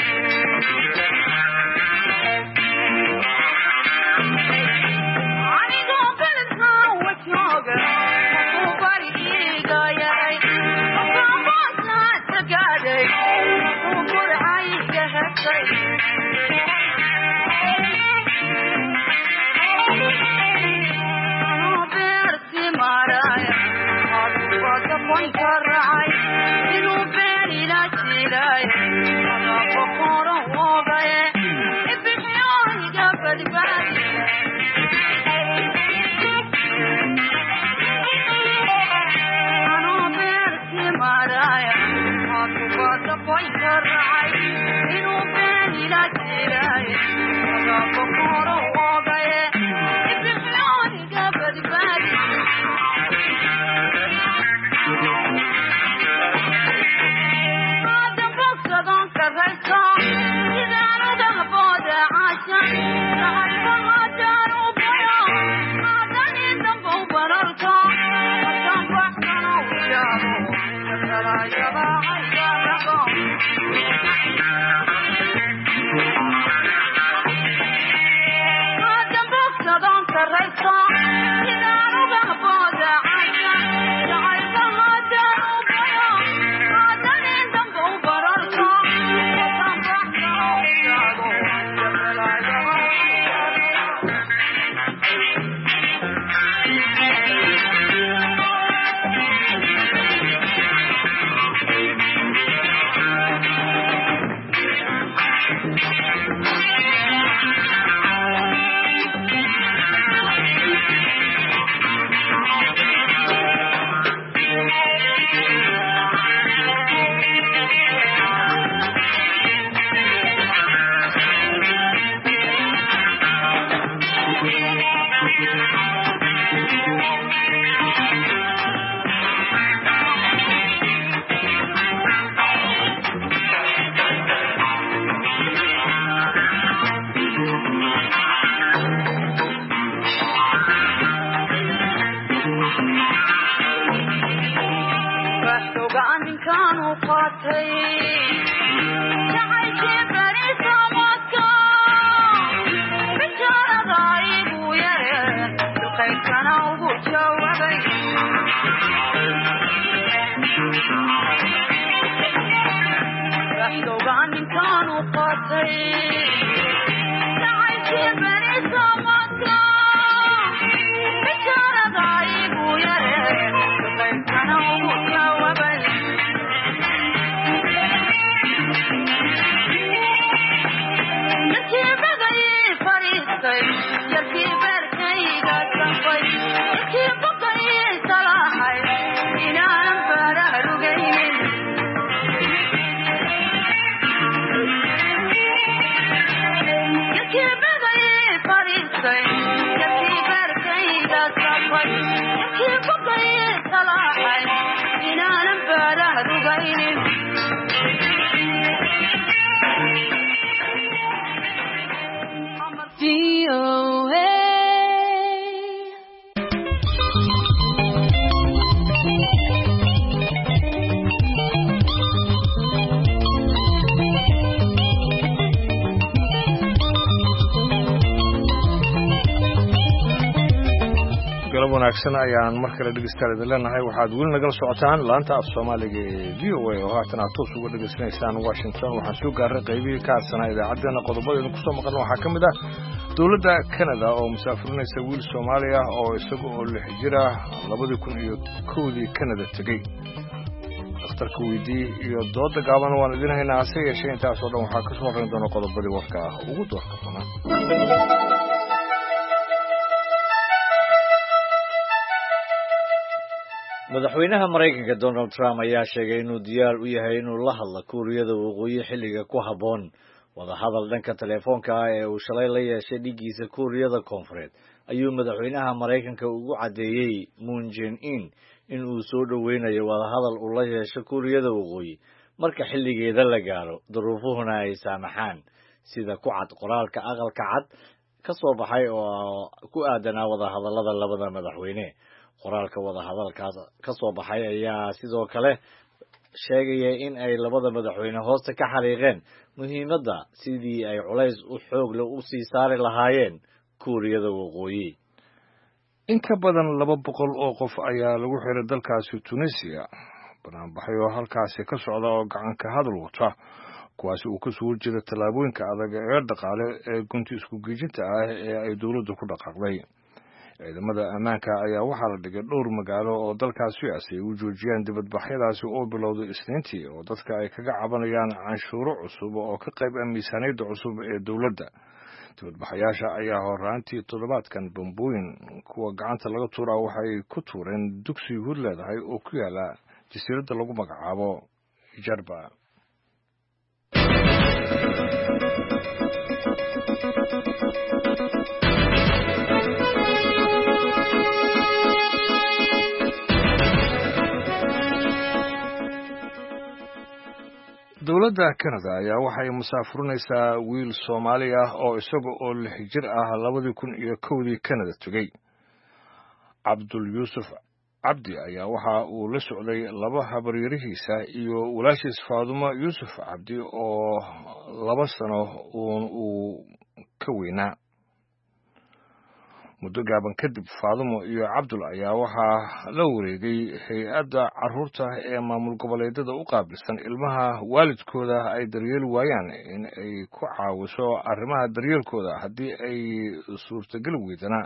bahalkii ku dayay salaaxay inaanan baaraha rugaynin V O A galab wanaagsan ayaan mar kale dhegeystayaal idin leenahay waxaad weli nagala socotaan laanta af soomaaliga ee v o a oo haatan aad toos uga dhegeysanaysaan washington waxaan soo gaaray qaybihii ka hadsanaa idaacaddeenna qodobadeeda kusoo maqalna waxaa ka mid ah dowladda canada oo musaafirinaysa wiil soomaali ah oo isaga oo lix jir ah labadii kun iyo kowdii canada tegey dhakhtarka weydii iyo dooda gaaban waan idin haynaa hase yeeshee intaas oo dhan waxaa ka soo horrayn doona qodobadii warka ah ugu doorka badan madaxweynaha maraykanka donald trump ayaa sheegay inuu diyaar u yahay inuu la hadlo kuuriyada waqooyi xilliga ku habboon wadahadal dhanka telefoonka ah ee uu shalay la yeeshay dhigiisa kuuriyada koonfureed ayuu madaxweynaha maraykanka ugu caddeeyey moon jae-in in uu soo dhoweynayo wadahadal uu la yeesho kuuriyada waqooyi marka xilligeeda la gaaro duruufuhuna ay saamaxaan sida ku cad qoraalka aqalka cad ka soo baxay oo ku aadanaa wadahadallada labada madaxweyne qoraalka wadahadalkaas ka soo baxay ayaa sidoo kale sheegaya in ay labada madaxweyne hoosta ka xariiqeen muhiimadda sidii ay culays u xoog leh u sii saari lahaayeen kuuriyada waqooyi in ka badan laba boqol oo qof ayaa lagu xiray dalkaasi tunisia banaanbaxyo halkaasi ka socda oo gacanka hadal wata kuwaasi uu ka soo horjeeda tallaabooyinka adag ee dhaqaale ee gunti isku geejinta ah ee ay dowladdu ku dhaqaaqday ciidamada ammaanka ayaa waxaa la dhigay dhowr magaalo oo dalkaasi si ay u joojiyaan dibadbaxyadaasi oo bilowday isniintii oo dadka ay kaga cabanayaan canshuuro cusub oo ka qayb ah miisaaniyadda cusub ee dowladda dibadbaxayaasha ayaa horaantii toddobaadkan bambooyin kuwa gacanta laga tuuraa waxay ku tuureen dugsi yuhuud leedahay oo ku yaala jasiiradda lagu magacaabo jarba dowladda canada ayaa waxay musaafurinaysaa wiil soomaali ah oo isaga oo lix jir ah labadii kun iyo kowdii canada tegey cabdul yuusuf cabdi ayaa waxa uu la socday laba habaryarihiisa iyo walaashiis faadumo yuusuf cabdi oo laba sano uun uu ka weynaa muddo gaaban kadib faadumo iyo cabdul ayaa waxaa la wareegay hay-adda carruurta ee maamul goboleedyada u qaabilsan ilmaha waalidkooda ay daryeeli waayaan in ay ku caawiso arrimaha daryeelkooda haddii ay suurtageli weydana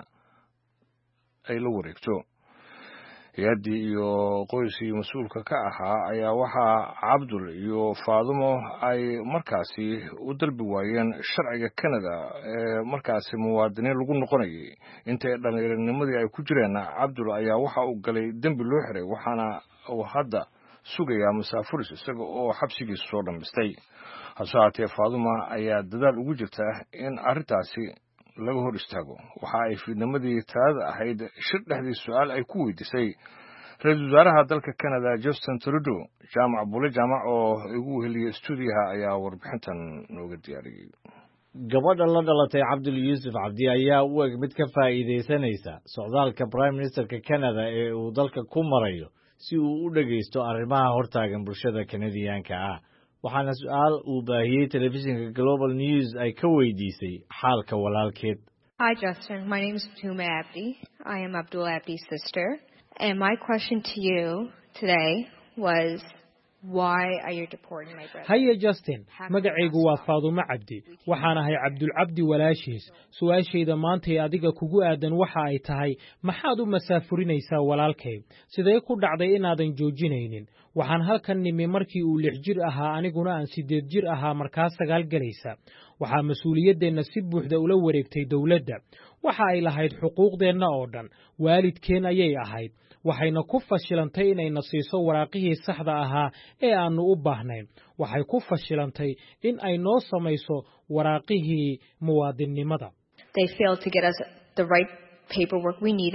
ay la wareegto hay-addii iyo qoyskii mas-uulka ka ahaa ayaa waxaa cabdul iyo faadumo ay markaasi u dalbi waayeen sharciga canada ee markaasi muwaadiniin lagu noqonayay intay dhallinyaranimadii ay ku jireen cabdul ayaa waxa uu galay dembi loo xiray waxaana uu hadda sugayaa musaafuris isaga oo xabsigiisa soo dhammaystay hase haatee faaduma ayaa dadaal ugu jirta in arrintaasi laga hor istaago waxa ay fiidnimadii talaada ahayd shir dhexdii su-aal ay ku weydiisay ra-iisul wasaaraha dalka canada justin trudeau jaamac bule jaamac oo igu weheliya stuudiyaha ayaa warbixintan nooga diyaariyey gabadha la dhalatay cabdul yuusuf cabdi ayaa u eg mid ka faa'iidaysanaysa socdaalka prime ministerka canada ee uu dalka ku marayo si uu u dhegaysto arrimaha hortaagan bulshada kanadiyaanka ah waxaana su-aal uu baahiyey telefishinka global news ay ka weydiisay xaalka walaalkeed. Hi Justin, my name is Fatuma Abdi. I am Abdul Abdi's sister. And my question to you today was, why are you deporting my brother? Hiya Justin, magacaygu waa Faadumo Cabdi. Waxaan ahay Abdul Cabdi walaashiis. Su'aashayda maanta ee adiga kugu aadan waxa ay tahay, maxaad u masaafurinaysaa walaalkay? Sidee ku dhacday inaadan joojinaynin? Waxaan halkan nimi markii uu lix jir ahaa aniguna aan sideed jir ahaa markaas sagaal galaysa. Waxaa mas'uuliyadeenna si buuxda ula wareegtay dawladda. Waxa ay lahayd xuquuqdeenna oo dhan. Waalidkeen ayay ahayd. waxayna ku fashilantay inayna siiso waraaqihii saxda ahaa ee aanu u baahnayn waxay ku fashilantay in ay noo samayso waraaqihii muwaadinimada They failed to get us the right paperwork we needed.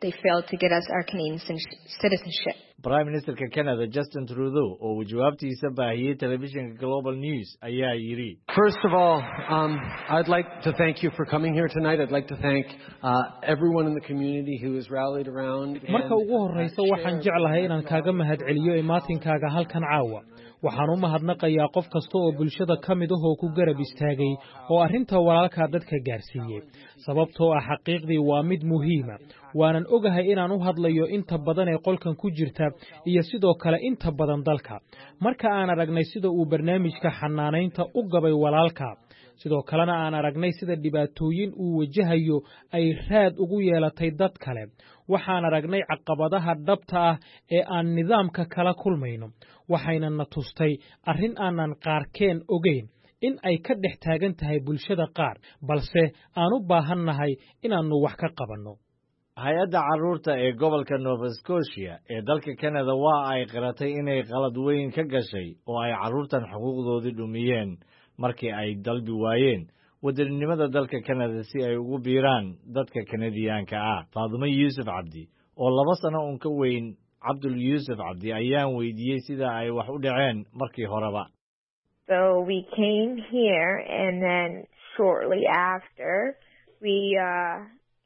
they failed to get us our Canadian citizenship. Prime Minister Canada Justin Trudeau oo jawaabtiisa baahiyay telefishinka Global News ayaa yiri. First of all, um, I'd like to thank you for coming here tonight. I'd like to thank uh, everyone in the community who has rallied around. Marka ugu horeysa waxaan jeclahay inaan kaaga mahadceliyo imaatinkaaga halkan caawa. Waxaan u mahadnaqayaa qof kasta oo bulshada ka mid ah oo ku garab istaagay oo arrinta walaalka dadka gaarsiiyay. Sababtoo ah xaqiiqdii waa mid muhiim ah. Waanan ogahay inaan u hadlayo inta badan ee qolkan ku jirta iyo sidoo kale inta badan dalka. Marka aan aragnay sida uu barnaamijka xanaanaynta u gabay walaalka, sidoo kalena aan aragnay sida dhibaatooyin uu wajahayo ay raad ugu yeelatay dad kale. Waxaan aragnay caqabadaha dhabta ah ee aan nidaamka kala kulmayno. Waxayna na tustay arrin aanan qaarkeen ogeyn in ay ka dhex taagan tahay bulshada qaar, balse aan u baahannahay inaannu wax ka qabanno. Hay'adda carruurta ee gobolka Nova Scotia ee dalka Canada waa ay qiratay inay qalad weyn ka gashay oo ay carruurtan xuquuqdoodii dhumiyeen markii ay dalbi waayeen wadaninimada dalka Canada si ay ugu biiraan dadka Canadianka ah. Faadumo Yuusuf Cabdi oo laba sano un ka weyn Cabdul Yuusuf Cabdi ayaan weydiiyey sida ay wax u dhaceen markii horeba. So we came here and then shortly after we uh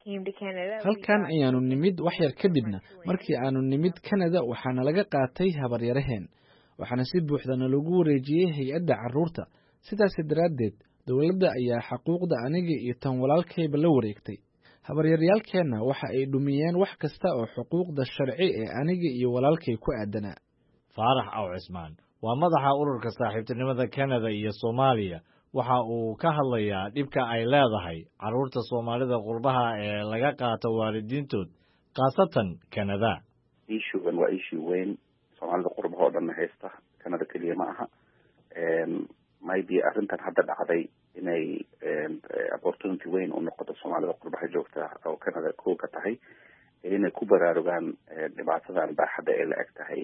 halkan ayaanu nimid wax yar kadibna markii aanu nimid Canada waxaana laga qaatay habaryaraheen waxaana si buuxda lagu wareejiyay hay'adda carruurta sidaas daraadeed dawladda ayaa xuquuqda aniga iyo tan walaalkayba la wareegtay habaryaryaalkeena waxa ay dhumiyeen wax kasta oo xuquuqda sharci ee aniga iyo walaalkay ku aadanaa. Faarax Aw Cismaan waa madaxa ururka saaxiibtinimada Canada iyo Soomaaliya. waxa uu ka hadlayaa dhibka ay leedahay carruurta Soomaalida qurbaha ee laga qaato waalidiintood qaasatan Canada. Issue-gan waa issue weyn Soomaalida qurbaha oo dhan haysta Canada kaliya ma aha. Een maybe arrintan hadda dhacday inay opportunity weyn u noqoto Soomaalida qurbaha joogta oo Canada ku ka tahay inay ku baraarugaan dhibaatadan baaxadda ee la eg tahay.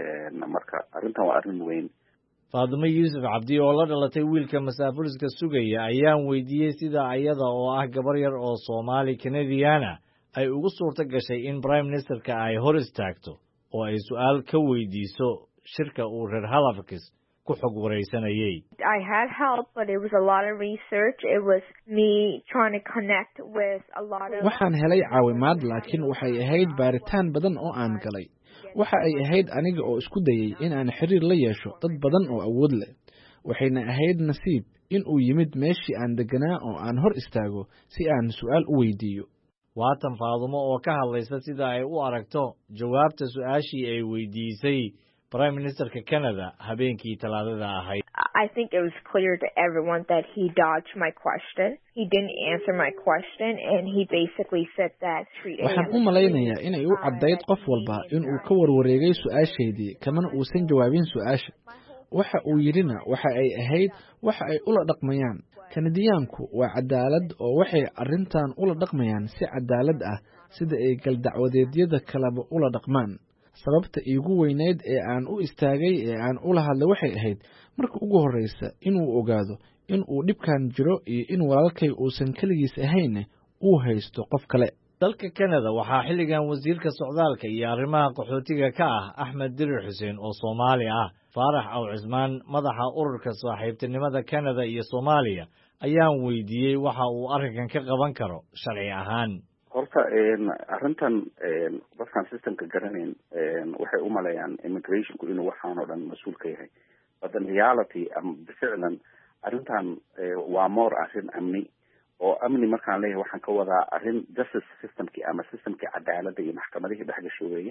Marka arrintan waa arrin weyn. Faadumo Yuusuf Cabdi oo la dhalatay wiilka masaafuliska sugaya ayaan weydiiyey sida ayada oo ah gabar yar oo Soomaali Canadiana ay ugu suurta gashay in Prime Ministerka ay hor istaagto oo ay su'aal ka weydiiso shirka uu reer Halifax ku xog wareysanayay. I had help but it was a lot of research. It was me trying to connect with a lot of Waxaan helay caawimaad laakiin waxay ahayd baaritaan badan oo aan galay. waxa ay ahayd aniga oo isku dayay in aan xiriir la yeesho dad badan oo awood leh waxayna ahayd nasiib in uu yimid meeshii aan deganaa oo aan hor istaago si aan su'aal u weydiiyo. Waatan Faadumo oo ka hadlaysa sida ay u aragto jawaabta su'aashii ay weydiisay Prime Ministerka Canada habeenkii Talaadada ahayd. I think it was clear to everyone that he dodged my question. He didn't answer my question and he basically said that waxaan u malaynayaa inay u caddayd qof walba in uu ka warwareegay su'aashaydii kamana uusan jawaabin su'aasha. waxa uu yirina waxa ay ahayd waxa ay ula dhaqmayaan Canadianku waa cadaalad oo waxay arrintan ula dhaqmayaan si cadaalad ah sida ay gal dacwadeedyada kalaba ula dhaqmaan. sababta iigu weyneed ee aan u istaagay ee aan ula hadlay waxay ahayd marka ugu horeysa inuu ogaado in uu dhibkan jiro iyo in walaalkay uusan kaligiis ahayn uu haysto qof kale. dalka Canada waxaa xilligan wasiirka socdaalka iyo arrimaha qaxootiga ka ah Axmed Dirir Xuseen oo Soomaali ah. Faarax Aw Cismaan madaxa ururka saaxiibtinimada Canada iyo Soomaaliya ayaan weydiiyey waxa uu arrinkan ka qaban karo sharci ahaan. horta arrintan dadkan systemka garanayn waxay u maleeyaan immigrationku inuu waxaan oo dhan mas'uul ka yahay. But in reality am ficlan arrintan waa more arrin amni oo amni markaan leeyahay waxaan ka wadaa arrin justice systemki ama systemki cadaaladda iyo maxkamadihii dhex gashay weeye.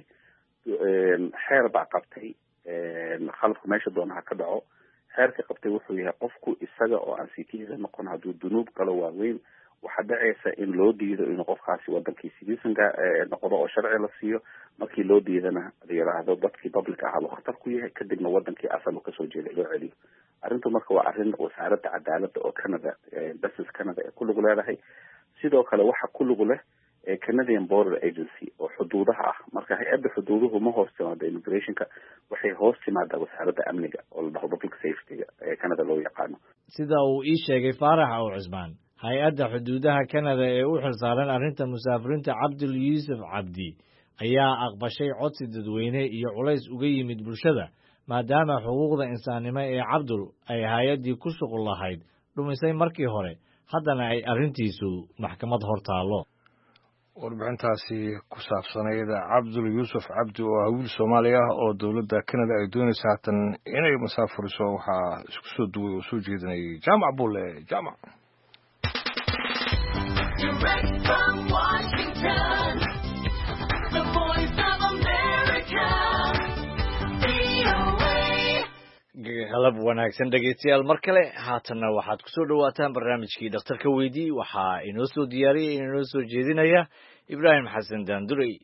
xeer baa qabtay khalafka meesha doonaha ka dhaco. xeerka qabtay wuxuu yahay qofku isaga oo aan citizen noqon hadduu dunuub galo waaweyn waxaa dhacaysa in loo diido inuu qofkaasi wadankii citizenka noqdo oo sharci la siiyo. markii loo diidana la yiraahdo dadkii public ahaa buu khatar ku yahay kadibna wadankii asal uu kasoo jeeday loo celiyo. arrintu marka waa arrin wasaaradda cadaaladda oo Canada Justice Canada ee ku lug leedahay. sidoo kale waxa ku lug leh Canadian Border Agency oo xuduudaha ah. marka hay'adda xuduuduhu ma hoos timaado immigrationka waxay hoos timaadaa wasaaradda amniga oo la dhaho public safety ee Canada loo yaqaano. sida uu ii sheegay Faarax Aw Cismaan hay-adda xuduudaha Canada ee u xilsaaran arrinta musaafiriinta Cabdul Yuusuf Cabdi ayaa aqbashay codsi dadweyne iyo culays uga yimid bulshada maadaama xuquuqda insaannimo ee Cabdul ay hay-addii ku shuqul lahayd dhumisay markii hore haddana ay arrintiisu maxkamad hor taallo. warbixintaasi ku saabsanayd Cabdul Yuusuf Cabdi oo ah wiil Soomaali ah oo dowladda Canada ay doonaysa haatan inay musaafiriso waxaa isku soo duway oo soo jeedinayay Jaamac Bulle. Jaamac galab wanaagsan dhegeystayaal mar kale haatanna waxaad ku soo dhawaataan barnaamijkii dhakhtarka weydii waxaa inoo soo diyaariyay inoo soo jeedinaya Ibraahim Xasan Daandurey.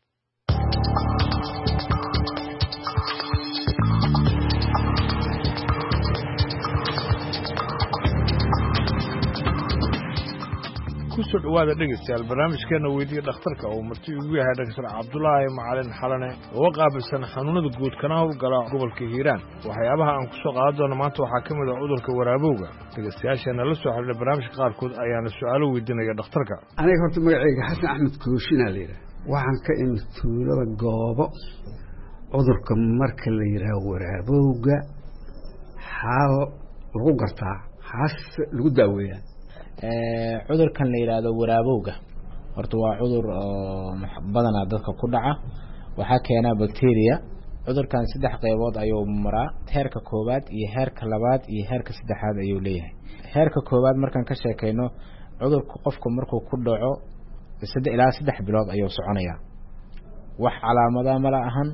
kusoo dhawaada dhegeystayaal barnaamijkeena weydiiya dhakhtarka oo marti ugu yahay dhaktar Cabdulaahi Macalin Xalane oo qaabilsan xanuunada guud kana howlgala gobolka Hiiraan. waxyaabaha aan ku soo qaadan doono maanta waxaa ka mid ah cudurka waraabowga. dhegeystayaasheena la soo xiriiray barnaamijka qaarkood ayaana su'aalo weydiinaya dhakhtarka. aniga horta magacayga Xasan Axmed Kooshin la yiraahdo waxaan ka imid tuulada Goobo. cudurka marka la yiraahdo waraabowga xaal lagu gartaa xaas lagu daaweeyaa ee cudurkan la yiraahdo waraabowga horta waa cudur badan dadka ku dhaca waxa keena bacteria cudurkan saddex qaybood ayuu maraa heerka koobaad iyo heerka labaad iyo heerka saddexaad ayuu leeyahay heerka koobaad markaan ka sheekayno cudurku qofku markuu ku dhaco saddex ilaa saddex bilood ayuu soconayaa wax calaamada ma lahan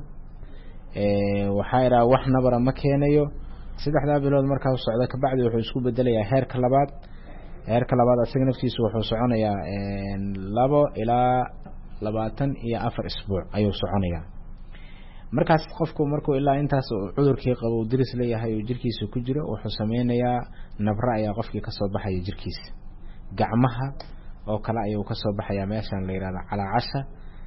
ee waxa ira wax nabara ma keenayo saddexda bilood markaa uu socdo ka bacdi wuxuu isku bedelayaa heerka labaad heerka labaad asaga naftiisu wuxuu soconayaa labo ilaa labaatan iyo afar isbuuc ayuu soconayaa markaas qofku markuu ilaa intaas cudurkii qabo diris leeyahay oo jirkiisa ku jiro wuxuu sameynayaa nabra ayaa qofkii ka soo baxaya jirkiisa gacmaha oo kala ayuu ka soo baxaya meeshan la yiraahdo calaacasha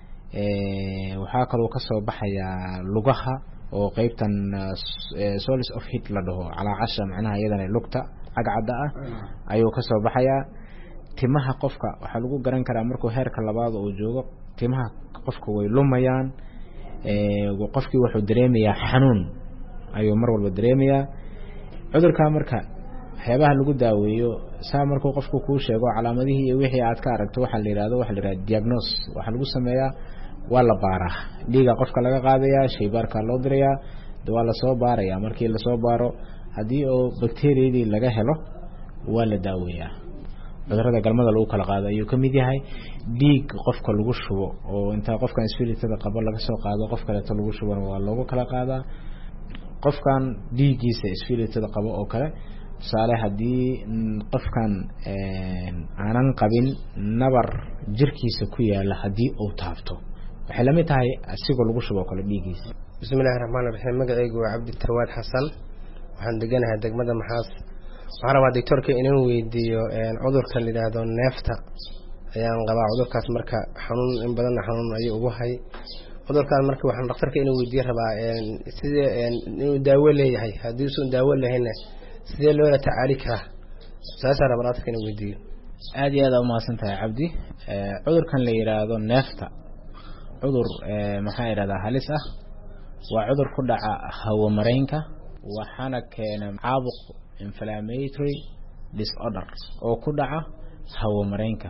ee waxa kale oo ka soo baxaya lugaha oo qaybtan soles of hit la dhaho calaacasha macnaha iyadana lugta agcada ah ayuu ka soo baxaya timaha qofka waxa lagu garan karaa markuu heerka labaad uu joogo timaha qofka way lumayaan ee qofkii wuxuu dareemayaa xanuun ayuu mar walba dareemayaa cudurka marka waxyaabaha lagu daaweeyo saa markuu qofku ku sheego calaamadihii iyo wixii aad ka aragto waxa la yiraahdo waxa la yiraahdo diagnosis waxa lagu sameeyaa waa la baaraa dhiiga qofka laga qaadayaa shaybaarka loo dirayaa waa la soo baarayaa markii la soo baaro hadii oo bacteria laga helo waa la daaweeyaa cudurada galmada lagu kala qaado ayuu ka mid yahay dhiig qofka lagu shubo oo inta qofkan isfilitada qabo laga soo qaado qof kale ta lagu shubo waa loogu kala qaadaa qofkan dhiigiisa isfilitada qabo oo kale saale hadii qofkan aanan qabin nabar jirkiisa ku yaala hadii uu taabto waxa la mid tahay asigoo lagu shubo kale dhiigiisa. bismillaahir rahmaanir rahiim magacaygu waa Cabdi Tawaad Xasan waxaan deganahay degmada Maxaas waxaan rabaa doctorka inaan weydiiyo een cudurka la yiraahdo neefta ayaan qabaa cudurkaas marka xanuun in badan xanuun ayuu ugu hay cudurkaan marka waxaan dhakhtarka inuu weydiiyo rabaa een sidee inuu daawo leeyahay hadii uu daawo leeyahay sidee loo tacaali karaa saasa rabaa dhakhtarka inuu weydiiyo. aad iyo aad u mahadsantahay Cabdi ee cudurkan la yiraahdo neefta cudur ee maxaa yiraahdaa halis ah waa cudur ku dhaca hawo mareenka waxaana keena caabuq inflammatory disorder oo ku dhaca hawo mareenka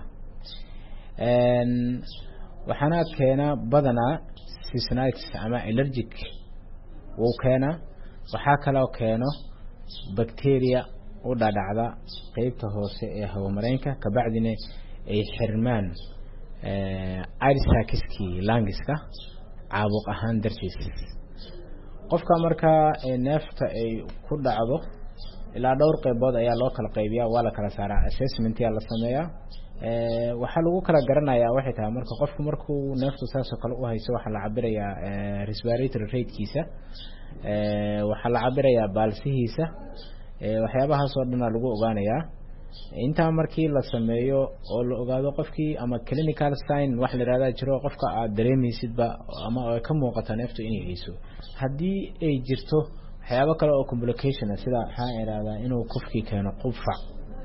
een waxaana keena badana seasonitis ama allergic oo keena waxa kale oo keeno bacteria oo dhacda qaybta hoose ee hawo mareenka ka bacdina ay xirmaan ee airisakiski langiska caabuq ahaan dartiis qofka marka neefta ay ku dhacdo ilaa dhowr qaybood ayaa loo kala qaybiyaa waa la kala saaraa assessment ayaa la sameeyaa ee waxa lagu kala garanayaa waxay tahay marka qofku markuu neeftu saas oo kale u hayso waxa la cabirayaa respiratory rate-kiisa ee waxa la cabirayaa baalsihiisa ee waxyaabahaas oo dhan lagu ogaanayaa inta markii la sameeyo oo la ogaado qofkii ama clinical sign wax la yiraahdo jiro qofka aad dareemaysid ba ama ay ka muuqato neeftu inay hayso hadii ay jirto waxyaabo kale oo complication sida waxa yiraahdaa inuu qofkii keeno qufac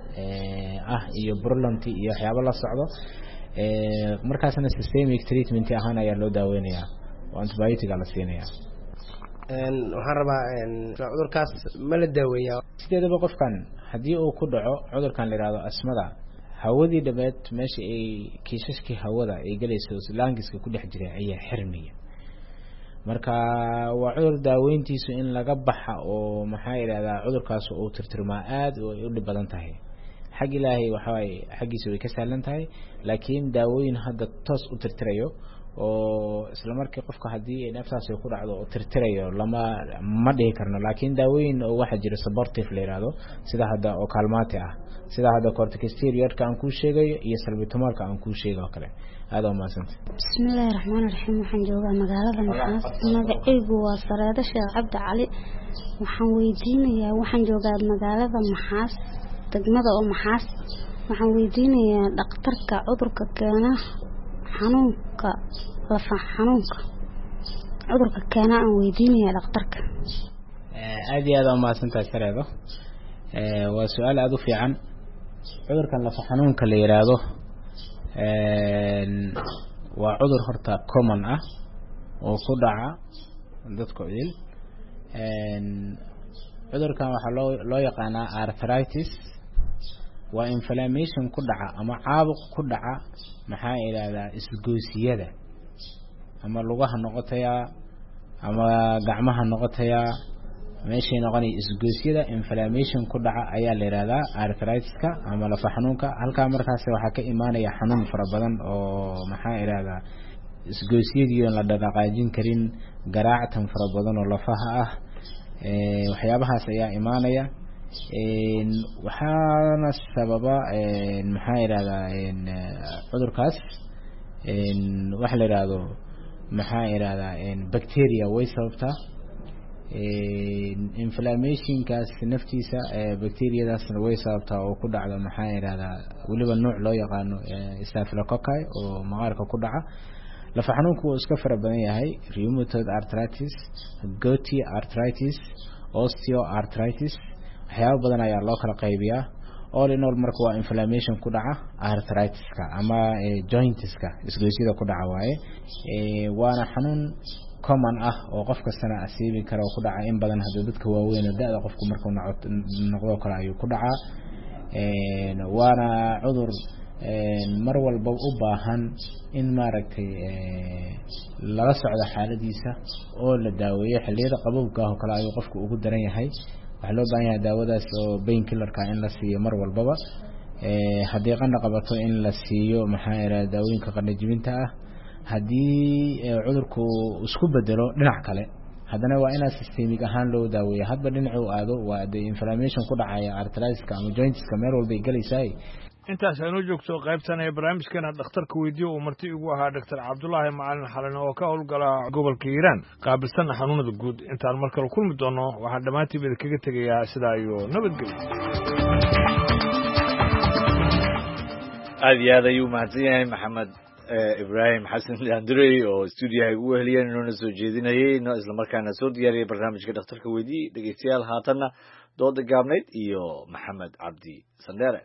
ah iyo brulanti iyo waxyaabo la socdo markaasna systemic treatment ahaan ayaa loo daaweynayaa oo antibiotic la siinayaa waxaan rabaa cudurkaas ma la daaweeyaa sideedaba qofkan haddii uu ku dhaco cudurkan la yiraahdo asmada hawadii dhabeed meesha ay kiishashkii hawada ay galayso langiska ku dhex jiray ayaa xirmaya marka waa cudur daaweyntiisu in laga baxa oo maxaa yiraahdaa cudurkaas uu tirtirmaa aad oo u dhib badan tahay xag ilaahay waxa ay xagiisa way ka saalan tahay laakiin daawooyin hadda toos u tirtirayo oo isla markii qofka hadii ay naftaas ku dhacdo oo tirtirayo lama ma dhihi karno laakiin daawooyin oo waxa jira supportive la yiraahdo sida hadda oo kaalmaati ah sida hadda corticosteroidka aan ku sheegay iyo salbutamolka aan ku sheegay oo kale aad oo maasanta bismillaahir rahmaanir rahiim waxaan joogaa magaalada Maxaas magacaygu waa Sareeda Sheekh Cabdi Cali waxaan weydiinayaa waxaan joogaa magaalada Maxaas degmada oo Maxaas waxaan weydiinayaa dhakhtarka cudurka keena xanuunka lafa xanuunka cudurka keena aan weydiinayaa dhakhtarka aad iyo aad oo maasanta Sareedo ee waa su'aal aad u fiican cudurkan lafa xanuunka la yiraahdo een waa cudur horta common ah oo ku dhaca dadka idil een cudurkan waxa loo loo yaqaanaa arthritis waa inflammation ku dhaca ama caabuq ku dhaca maxaa yiraahdaa isgoosiyada ama lugaha noqotaya ama gacmaha noqotaya meeshay noqonay isgoosiyada inflammation ku dhaca ayaa la yiraahdaa arthritis-ka ama lafa xanuunka halka markaas waxa ka imaanaya xanuun fara badan oo maxaa yiraahdaa isgoosiyada la dhaqaajin karin garaactan fara badan oo lafaha ah ee waxyaabahaas ayaa imaanaya een waxaana sababa een maxaa yiraahdaa een cudurkaas een wax la yiraahdo maxaa yiraahdaa een bacteria way sababtaa een inflammation kaas naftiisa ee bacteriadaas way sababtaa oo ku dhacda maxaa yiraahdaa waliba nooc loo yaqaano staphylococcus oo maqaarka ku dhaca lafa xanuunku uu iska fara badan yahay rheumatoid arthritis gouty arthritis osteoarthritis waxyaabo badan ayaa loo kala qaybiyaa all in all marka waa inflammation ku dhaca arthritis-ka ama joints-ka isgoosiyada ku dhaca waaye ee waana xanuun common ah oo qof kastana asiibi kara oo ku dhaca in badan hadda dadka waaweyn da'da qofku markuu noqdo kale ayuu ku dhaca ee waana cudur een mar walba u baahan in maaragtay ee la socdo xaaladiisa oo la daaweeyo xilliyada qabowga oo kale ayuu qofku ugu daran yahay waxa loo baahan yahay daawadaas oo painkiller-ka in la siiyo mar walbaba ee hadii qandho qabato in la siiyo maxaa yiraahdaa daawooyinka qandho jibinta ah hadii cudurku isku bedelo dhinac kale haddana waa in systemic ahaan loo daaweeyo hadba dhinacu aado waa de inflammation ku dhacaya arthritis-ka ama joints-ka meel walba ay galaysaa intaas aynu joogto qaybtan ee barnaamijkeena dhakhtarka weydiyo uu marti ugu ahaa doctor Cabdullaahi Macalin Xalane oo ka howlgala gobolka Hiiraan qaabilsan xanuunada guud intaan mar kale kulmi doono waxaan dhamaantii kaga tagayaa sida iyo nabadgelyo aad iyo aad ayuu mahadsan yahay maxamed ibraahim xasan Landrey oo stuudiyaha ugu heliyeen inuu soo jeedinayay inoo isla markaana soo diyaariyay barnaamijka dhakhtarka weydiyo dhageystayaal haatanna dooda gaabneyd iyo maxamed cabdi sandere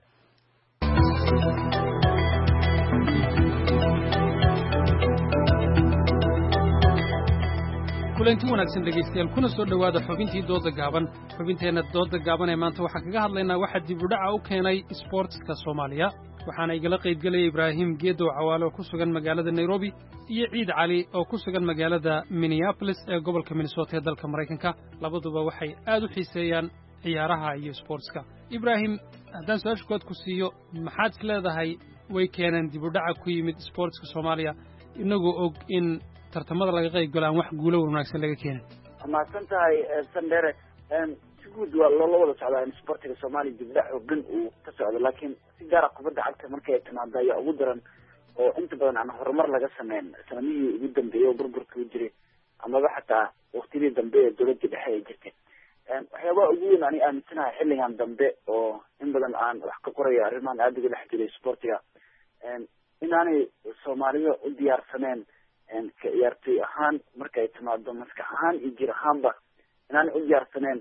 kulanti wanaagsan dhegaystayaal kuna soo dhowaada xubintii dooda gaaban xubinteenna dooda gaaban ee maanta waxaan kaga hadlaynaa waxa dib u dhaca u keenay sportska Soomaaliya waxaana igala qaybgalay Ibraahim Geedo Cawaale oo ku sugan magaalada Nairobi iyo Ciid Cali oo ku sugan magaalada Minneapolis ee gobolka Minnesota ee dalka Mareykanka labaduba waxay aad u xiiseeyaan ciyaaraha iyo sportska Ibraahim haddaan su-aasha kood ku siiyo maxaad leedahay way keeneen dib u dhaca ku yimid sportska Soomaaliya inagoo og in tartamada laga qayb galaan wax guulo wanaagsan laga keenay mahadsan tahay Sandere si guud waa loo wada socdaa in sportiga Soomaaliya dib u dhac xooggan uu ka socdo laakiin si gaar ah kubadda cagta markay timaado ayaa ugu daran oo inta badan aan horumar laga sameyn sanadihii ugu dambeeyay oo burburka u jiray amaba xataa waqtiyadii dambe ee dowladda dhexe ay jirtay waxyaabaha ugu weyn ani aaminsanahay xilligan dambe oo in badan aan wax ka qorayo arrimahan aada uga dhex jiray sportiga inaanay Soomaalida u diyaarsaneen ka ciyaartoy ahaan markay timaado maskax ahaan iyo jir ahaanba inaanay u diyaarsaneen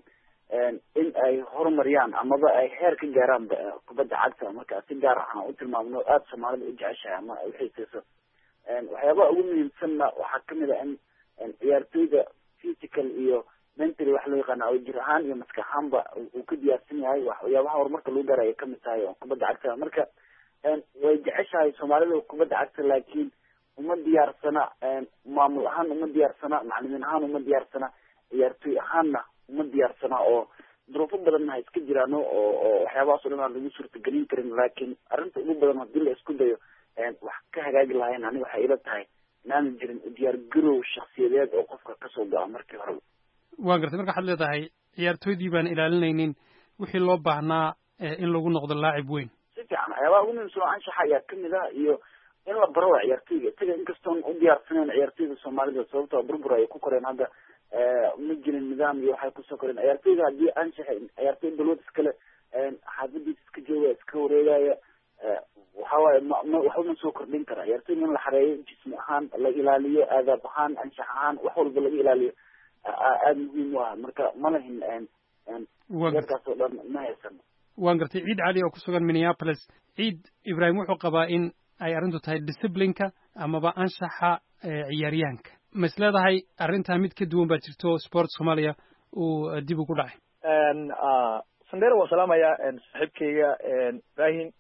in ay horumariyaan amaba ay heer ka gaaraan kubadda cagta. Marka si gaar ah aan u tilmaamno aada soomaalida u jeceshahay ama ay uxiiseyso. waxyaabaha ugu muhiimsanna waxaa kamid ah in ciyaartoyda physical iyo mentally wax loo yaqaana oo jir ahaan iyo maskax ahaanba uu ka diyaarsan yahay waxyaabaha horumarka lagu gaarayo kamid tahay oo kubadda cagta. marka way jeceshahay soomaalida kubadda cagta, laakiin uma diyaarsana maamul ahaan, uma diyaarsana macalimiin ahaan, uma diyaarsana ciyaartoy ahaanna uma diyaarsana oo duruufo badanna ha iska jiraan oo oo waxyaabahaas oo dhan aan lagu suurtagelin karin. laakiin arrinta ugu badan hadii la isku dayo wax ka hagaagi lahayn aniga waxay ila tahay inaanan jirin diyaar garow shakhsiyadeed oo qofka kasoo go-a markii hore. waa gartay. marka waxaad leedahay ciyaartoydii baan ilaalinaynin wixii loo baahnaa in lagu noqdo laacib weyn. si fiican waxyaabaha ugu muhiimsan oo anshaxa ayaa kamid ah iyo in la baro waa ciyaartoyga isaga inkastoon u diyaarsaneyn ciyaartoyda soomaalida sababtoo burbur ay ku koreen hadda ma jirin nidaam iyo waxay kusoo koreen. ciyaartoyda haddii anshaxa ciyaartoy balwad iskale xaafadiisa iska jooga iska wareegaya waxawaaye ma waxba ma soo kordhin kara. ciyaartoyda in la xareeyo jismi ahaan la ilaaliyo, aadaab ahaan, anshax ahaan, wax walba laga ilaaliyo aada muhiim u ah. marka ma lahin yarkaas oo dhan ma haysan. waan gartay. ciid cali oo kusugan Minneapolis. ciid Ibrahim wuxuu qabaa in ay arrintu tahay disciplineka amaba anshaxa ciyaaryahanka. ma is leedahay arrintaa mid ka duwan baa jirto sport Soomaaliya uu dib ugu dhacay? sandera waa salaamaya saaxiibkayga Ibrahim.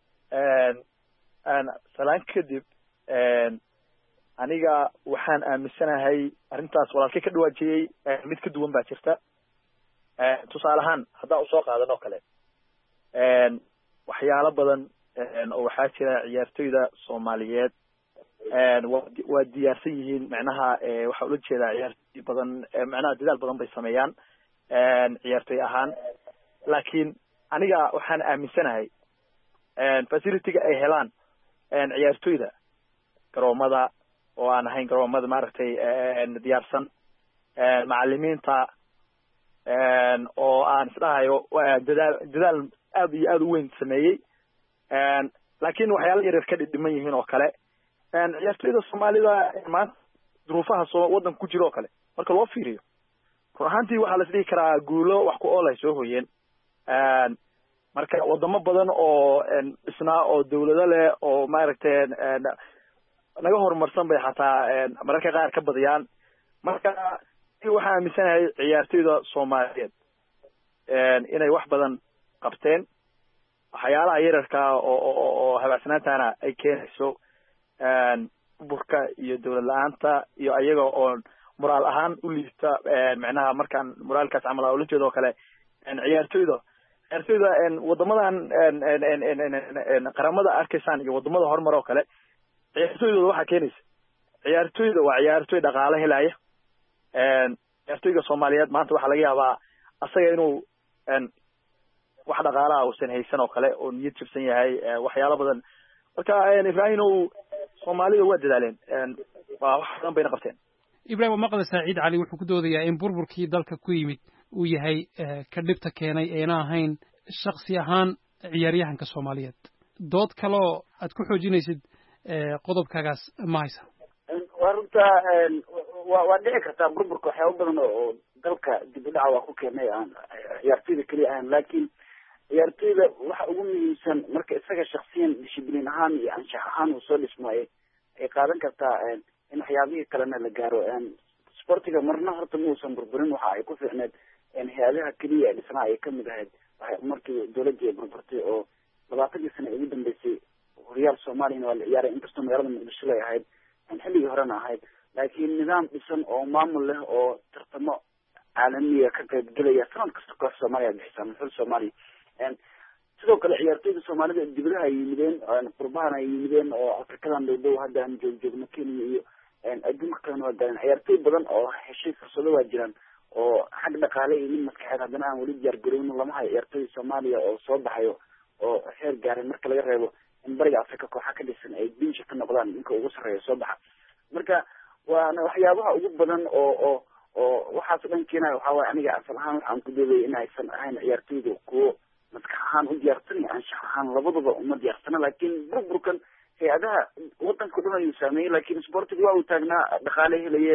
salaan kadib aniga waxaan aaminsanahay arrintaas walaalkay ka dhawaajiyey mid ka duwan baa jirta. tusaale ahaan haddaan usoo qaadan oo kale waxyaalo badan oo waxaa jira ciyaartoyda Soomaaliyeed waa diyaarsan yihiin, macnaha waxaa ula jeedaa ciyaartoy badan macnaha dadaal badan bay sameeyaan ciyaartoy ahaan. laakiin aniga waxaan aaminsanahay facility-ga ay helaan ciyaartoyda garoomada oo aan ahayn garoomada maaragtay diyaarsan, macalimiinta oo aan isdhahayo dadaal dadaal aad iyo aada u weyn sameeyey, laakiin waxyaala yaryar ka dhidhiman yihiin oo kale. ciyaartoyda Soomaalida maanta duruufaha soo waddanka ku jira oo kale marka loo fiiriyo run ahaantii waxaa la isdhihi karaa guulo wax ku ool ay soo hoyeen. marka wadamo badan oo dhisnaa oo dawlado leh oo maaragtay naga horumarsan bay xataa mararka qaar ka badiyaan. marka waxaan aaminsanahay ciyaartoyda Soomaaliyeed inay wax badan qabteen, waxyaalaha yararka oo oo habaacsanaantana ay keenayso burka iyo dawlad la-aanta iyo ayaga oo moraal ahaan u liita. macnaha markaan moraalkaas camal ula jeedo oo kale ciyaartoyda ciyaartoyda wadamadan qaramada arkaysaan iyo wadamada horumar oo kale ciyaartoydooda waxaa keenaysa ciyaartoyda waa ciyaartoy dhaqaale helaya. ciyaartoyga Soomaaliyeed maanta waxaa laga yaabaa asaga inuu wax dhaqaalaha uusan haysan oo kale oo niyad jabsan yahay waxyaalo badan. marka Ibrahim uu Soomaalida waa dadaaleen waa wax badan bayna qabteen. Ibrahim waa maqlaysaa ciid cali wuxuu ku doodayaa in burburkii dalka ku yimid uu yahay ka dhibta keenay eena ahayn shakhsi ahaan ciyaaryahanka Soomaaliyeed. dood kaloo aad ku xoojinaysid qodobkaagaas ma haysa? waa runta waa dhici kartaa burburka waxyaaba badan oo dalka dib u dhaca waa ku keenay aan ciyaartoyda keliya ahayn, laakiin ciyaartoyda waxa ugu muhiimsan marka isaga shaksiyan dishibliin ahaan iyo anshax ahaan uu soo dhismo ay qaadan kartaa in waxyaabihii kalena la gaaro. sportiga marna horta ma uusan burburin, waxa ay ku fiicneed hay-adaha keliya ee dhisnaa ay kamid ahayd markii dawladii ay burburtay oo labaatankii sano ugu dambeysay horyaal Soomaaliyana waa la ciyaaray inkastoo magaalada Muqdisho lay ahayd xilligii horena ahayd, laakiin nidaam dhisan oo maamul leh oo tartamo caalamiya ka qayb gelaya sanad kasta koox Soomaaliya bixisa muxul Soomaaliya. sidoo kale ciyaartoyda Soomaalida dibadaha ay yimideen qurbahana ay yimideen oo Afrikadan dhow dhow hadda aan joog joogno Kenya iyo adduunka kalena waa gaareen. ciyaartoy badan oo heshay fursado waa jiraan oo xag dhaqaale iyo mid maskaxeed haddana aan weli diyaar garowno lama hayo ciyaartoyda Soomaaliya oo soo baxayo oo heer gaaray marka laga reebo in bariga Afrika kooxa ka dhisan ay binsha ka noqdaan ninka ugu sarreeya soo baxa. marka waana waxyaabaha ugu badan oo oo oo waxaas dhan keenaya waxaa waaye aniga asal ahaan waxaan ku doodayay in aysan ahayn ciyaartoyda kuwo maskax ahaan u diyaarsan iyo anshax ahaan labadaba uma diyaarsana. laakiin burburkan hay-adaha wadanka dhan ayuu saameeyey, laakiin sportiga waa uu taagnaa, dhaqaale helayeen,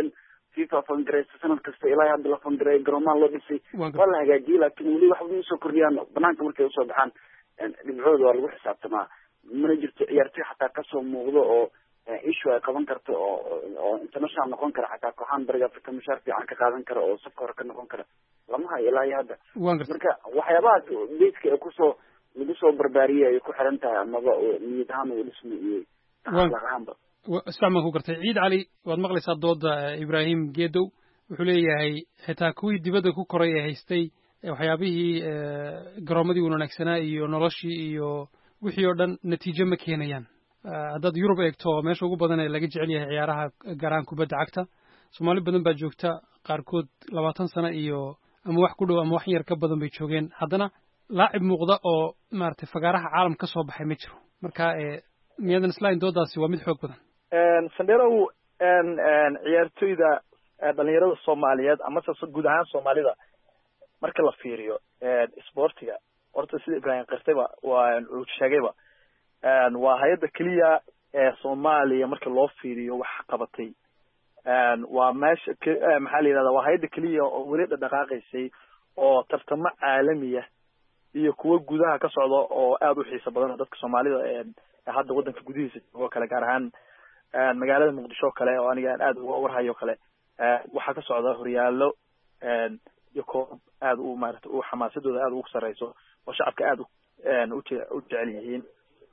fifa fangareysa sanad kasta ilaa hadda la fangareeyo garoomaha loo dhisay waa la hagaajiyey laakiin weli waxba ma soo kordhiyaan banaanka markay usoo baxaan dhibcooda waa lagu xisaabtamaa mana jirto ciyaartoy xataa kasoo muuqdo oo issue ay qaban karto oo oo international noqon kara xataa kooxaan bariga afrika mushaar fiican ka qaadan kara oo safka hore ka noqon kara lama hayo ilaa iyo hadda marka waxyaabahaas beedka ee kusoo lagu soo barbaariyey ay ku xiran tahay amaba niyad ahaan uu dhisma iyo ahaanba isticmaal ku gartay ciid cali waad maqlaysaa dooda ibraahim geedow wuxuu leeyahay xitaa kuwii dibadda ku koray ee haystay waxyaabihii garoomadii wanaagsanaa iyo noloshii iyo wixii oo dhan natiijo ma keenayaan haddaad yurub eegto meesha ugu badan ee laga jecel yahay ciyaaraha garaan kubadda cagta soomaali badan baa joogta qaarkood labaatan sano iyo ama wax ku dhow ama wax yar ka badan bay joogeen haddana laacib muuqda oo maaragtay fagaaraha caalam ka soo baxay ma jiro marka miyadan islain doodaasi waa mid xoog badan sandherow ciyaartoyda dhalinyarada soomaaliyeed amase guud ahaan soomaalida marka la fiiriyo sportiga horta sida ibraahim qirtayba waa uu sheegayba waa hay-adda keliya ee soomaaliya marka loo fiiriyo wax qabatay waa meesha maxaa la yidhahda waa hay-adda keliya oo weli dhaqaaqaysay oo tartamo caalamiya iyo kuwo gudaha ka socda oo aada u xiiso badan oo dadka soomaalida hadda waddanka gudihiisa joogo kale gaar ahaan magaalada muqdisho o kale oo aniga aan aada uga warhayo kale waxaa ka socda horyaallo iyo koob aada u maarata u xamaasadooda aada ugu sarreyso oo shacabka aada u jecel yihiin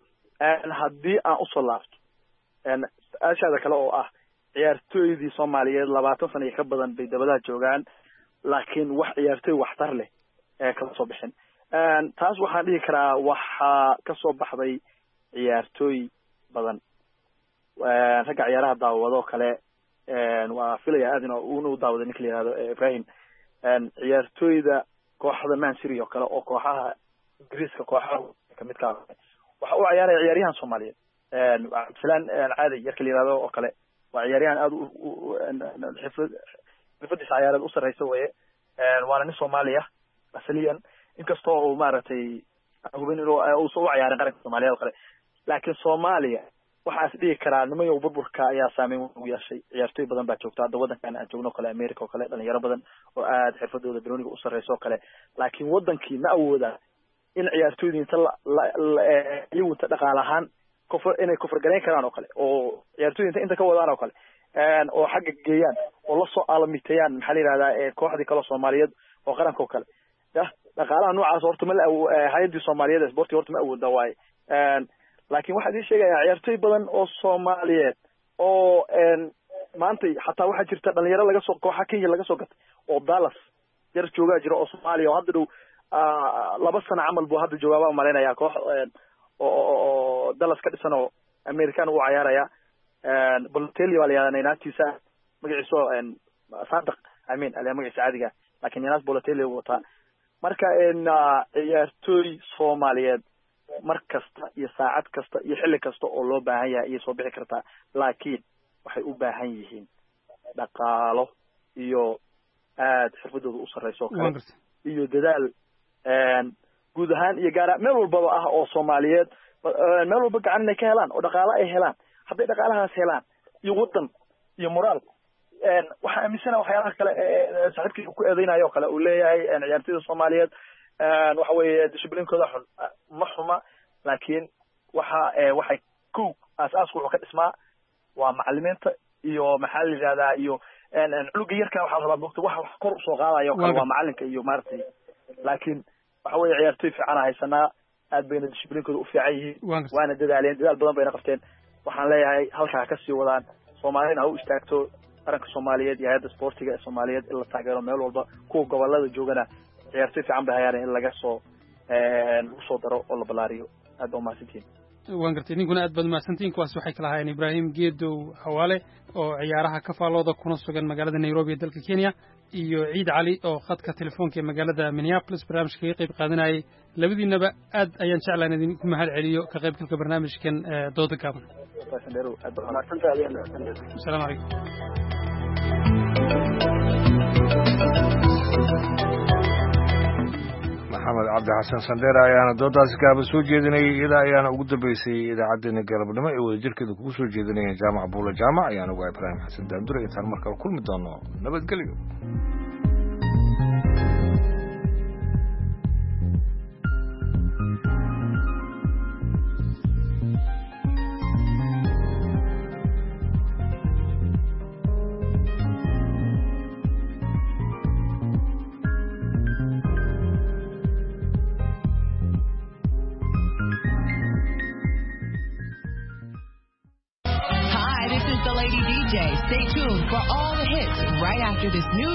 haddii aan usoo laabto su-aashaada kale oo ah ciyaartooydii soomaaliyeed labaatan sana iyo ka badan bay dabadaha joogaan laakiin wax ciyaartooy waxtar leh ee kala soo bixin taas waxaan dhihi karaa waxaa kasoo baxday ciyaartooy badan ragga ciyaaraha daawado kale waa filaya aad in una u daawaday ninka la yihahdo ibrahim ciyaartooyda kooxda mancity oo kale oo kooxaha ingiriiska kooxaha kamid ka waxa uu ciyaaraya ciyaaryahan soomaaliyeed cabdisalaan caadi yarka la yihahdo oo kale waa ciyaaryahan aada xifad xirfadiisa ciyaareed u sarreysa weye waana nin soomaaliya asaliyan inkastoo uu maaragtay hubin inuu uusan u ciyaarin qaranka soomaaliyeed oo kale laakiin soomaaliya waxaa is dhihi karaa nimayow burburka ayaa saameyn ugu yeeshay ciyaartooy badan baa joogta hadda waddankan aan joogno o kale america oo kale dhalinyaro badan oo aada xirfadooda baroniga u sarreysa oo kale laakiin waddankii ma awooda in ciyaartooydii inta iyagu inta dhaqaal ahaan kufr inay kufrgalayn karaan oo kale oo ciyaartooyda inta inta ka wadaan oo kale oo xagga geeyaan oo lasoo aalamiteeyaan maxaa la yihahdaa kooxdii kaleo soomaaliyeed oo qaranka oo kale yah dhaqaalaha noocaas horta ma hay-addii soomaaliyeed ee sporti horta ma awooda waaye laakiin waxaa idin sheegayaa ciyaartooy badan oo soomaaliyeed oo maanta xataa waxaa jirta dhalinyaro laga soo kooxa kenya laga soo gatay oo dallas yar joogaa jira oo soomaaliya oo hadda dhow laba sano camal buu hadda joogaabaa umalaynaya koox oo dallas ka dhisan oo american uu ciyaaraya balotelli baa la yihahdaa nainaatiisa magaciiso sadiq amin aliya magaciisa caadiga lakin ninaas balotelli u wataa marka ciyaartooy soomaaliyeed mar kasta iyo saacad kasta iyo xilli kasta oo loo baahan yahay ayay soo bixi kartaa laakiin waxay u baahan yihiin dhaqaalo iyo aada xirfadooda u sarreyso o kale iyo dadaal guud ahaan iyo gaara meel walbaba ah oo soomaaliyeed meel walba gacan inay ka helaan oo dhaqaalo ay helaan hadday dhaqaalahaas helaan iyo waddan iyo moraal waxaa aaminsana waxyaalaha kale saaxiibkii ku eedeynayo o kale uu leeyahay ciyaartooyda soomaaliyeed waxa weeye disciblinkooda xun ma xuma laakiin waxa waxay kow aas-aaska wuxuu ka dhismaa waa macalimiinta iyo maxaa la yihahdaa iyo culuga yarka waxaa rabaa bogta wax wax kor usoo qaadayo o kale waa macalinka iyo maaragtay laakiin waxa weeye ciyaartooy fiicana haysanaa aad bayna disciblinkooda u fiican yihiin waana dadaaleen dadaal badan bayna qabteen waxaan leeyahay halkaa ha kasii wadaan soomaaliyana ha u istaagto qaranka soomaaliyeed iyo hay-adda sportiga ee soomaaliyeed in la taageero meel walba kuwa gobolada joogana ciyaartooy fiican bay hayaan in laga soo lagu soo daro oo la balaariyo aad ba umahadsantihin waan gartay ninkuna aad baad umahadsantihin kuwaas waxay kala ahaayeen ibraahim geedow hawaale oo ciyaaraha ka faalooda kuna sugan magaalada nairobi ee dalka kenya iyo ciid cali oo khadka telefoonka ee magaalada minneapolis barnaamijka kaga qayb qaadanayay labadiinaba aad ayaan jeclaan idinku mahad celiyo ka qaybgalka barnaamijkan dooda gaaban asalaamu calaykum maxamed cabdi xasan sandheere ayaana doodaasi kaaba soo jeedinayay iyada ayaana ugu dambeysay idaacaddeenna galabnimo ee wadajirkeeda kugu soo jeedinayeen jaamac buula jaamac ayaan uga ibraahim xasan daandure intaan markale kulmi doono nabadgelyo. Stay tuned for all the hits right after this new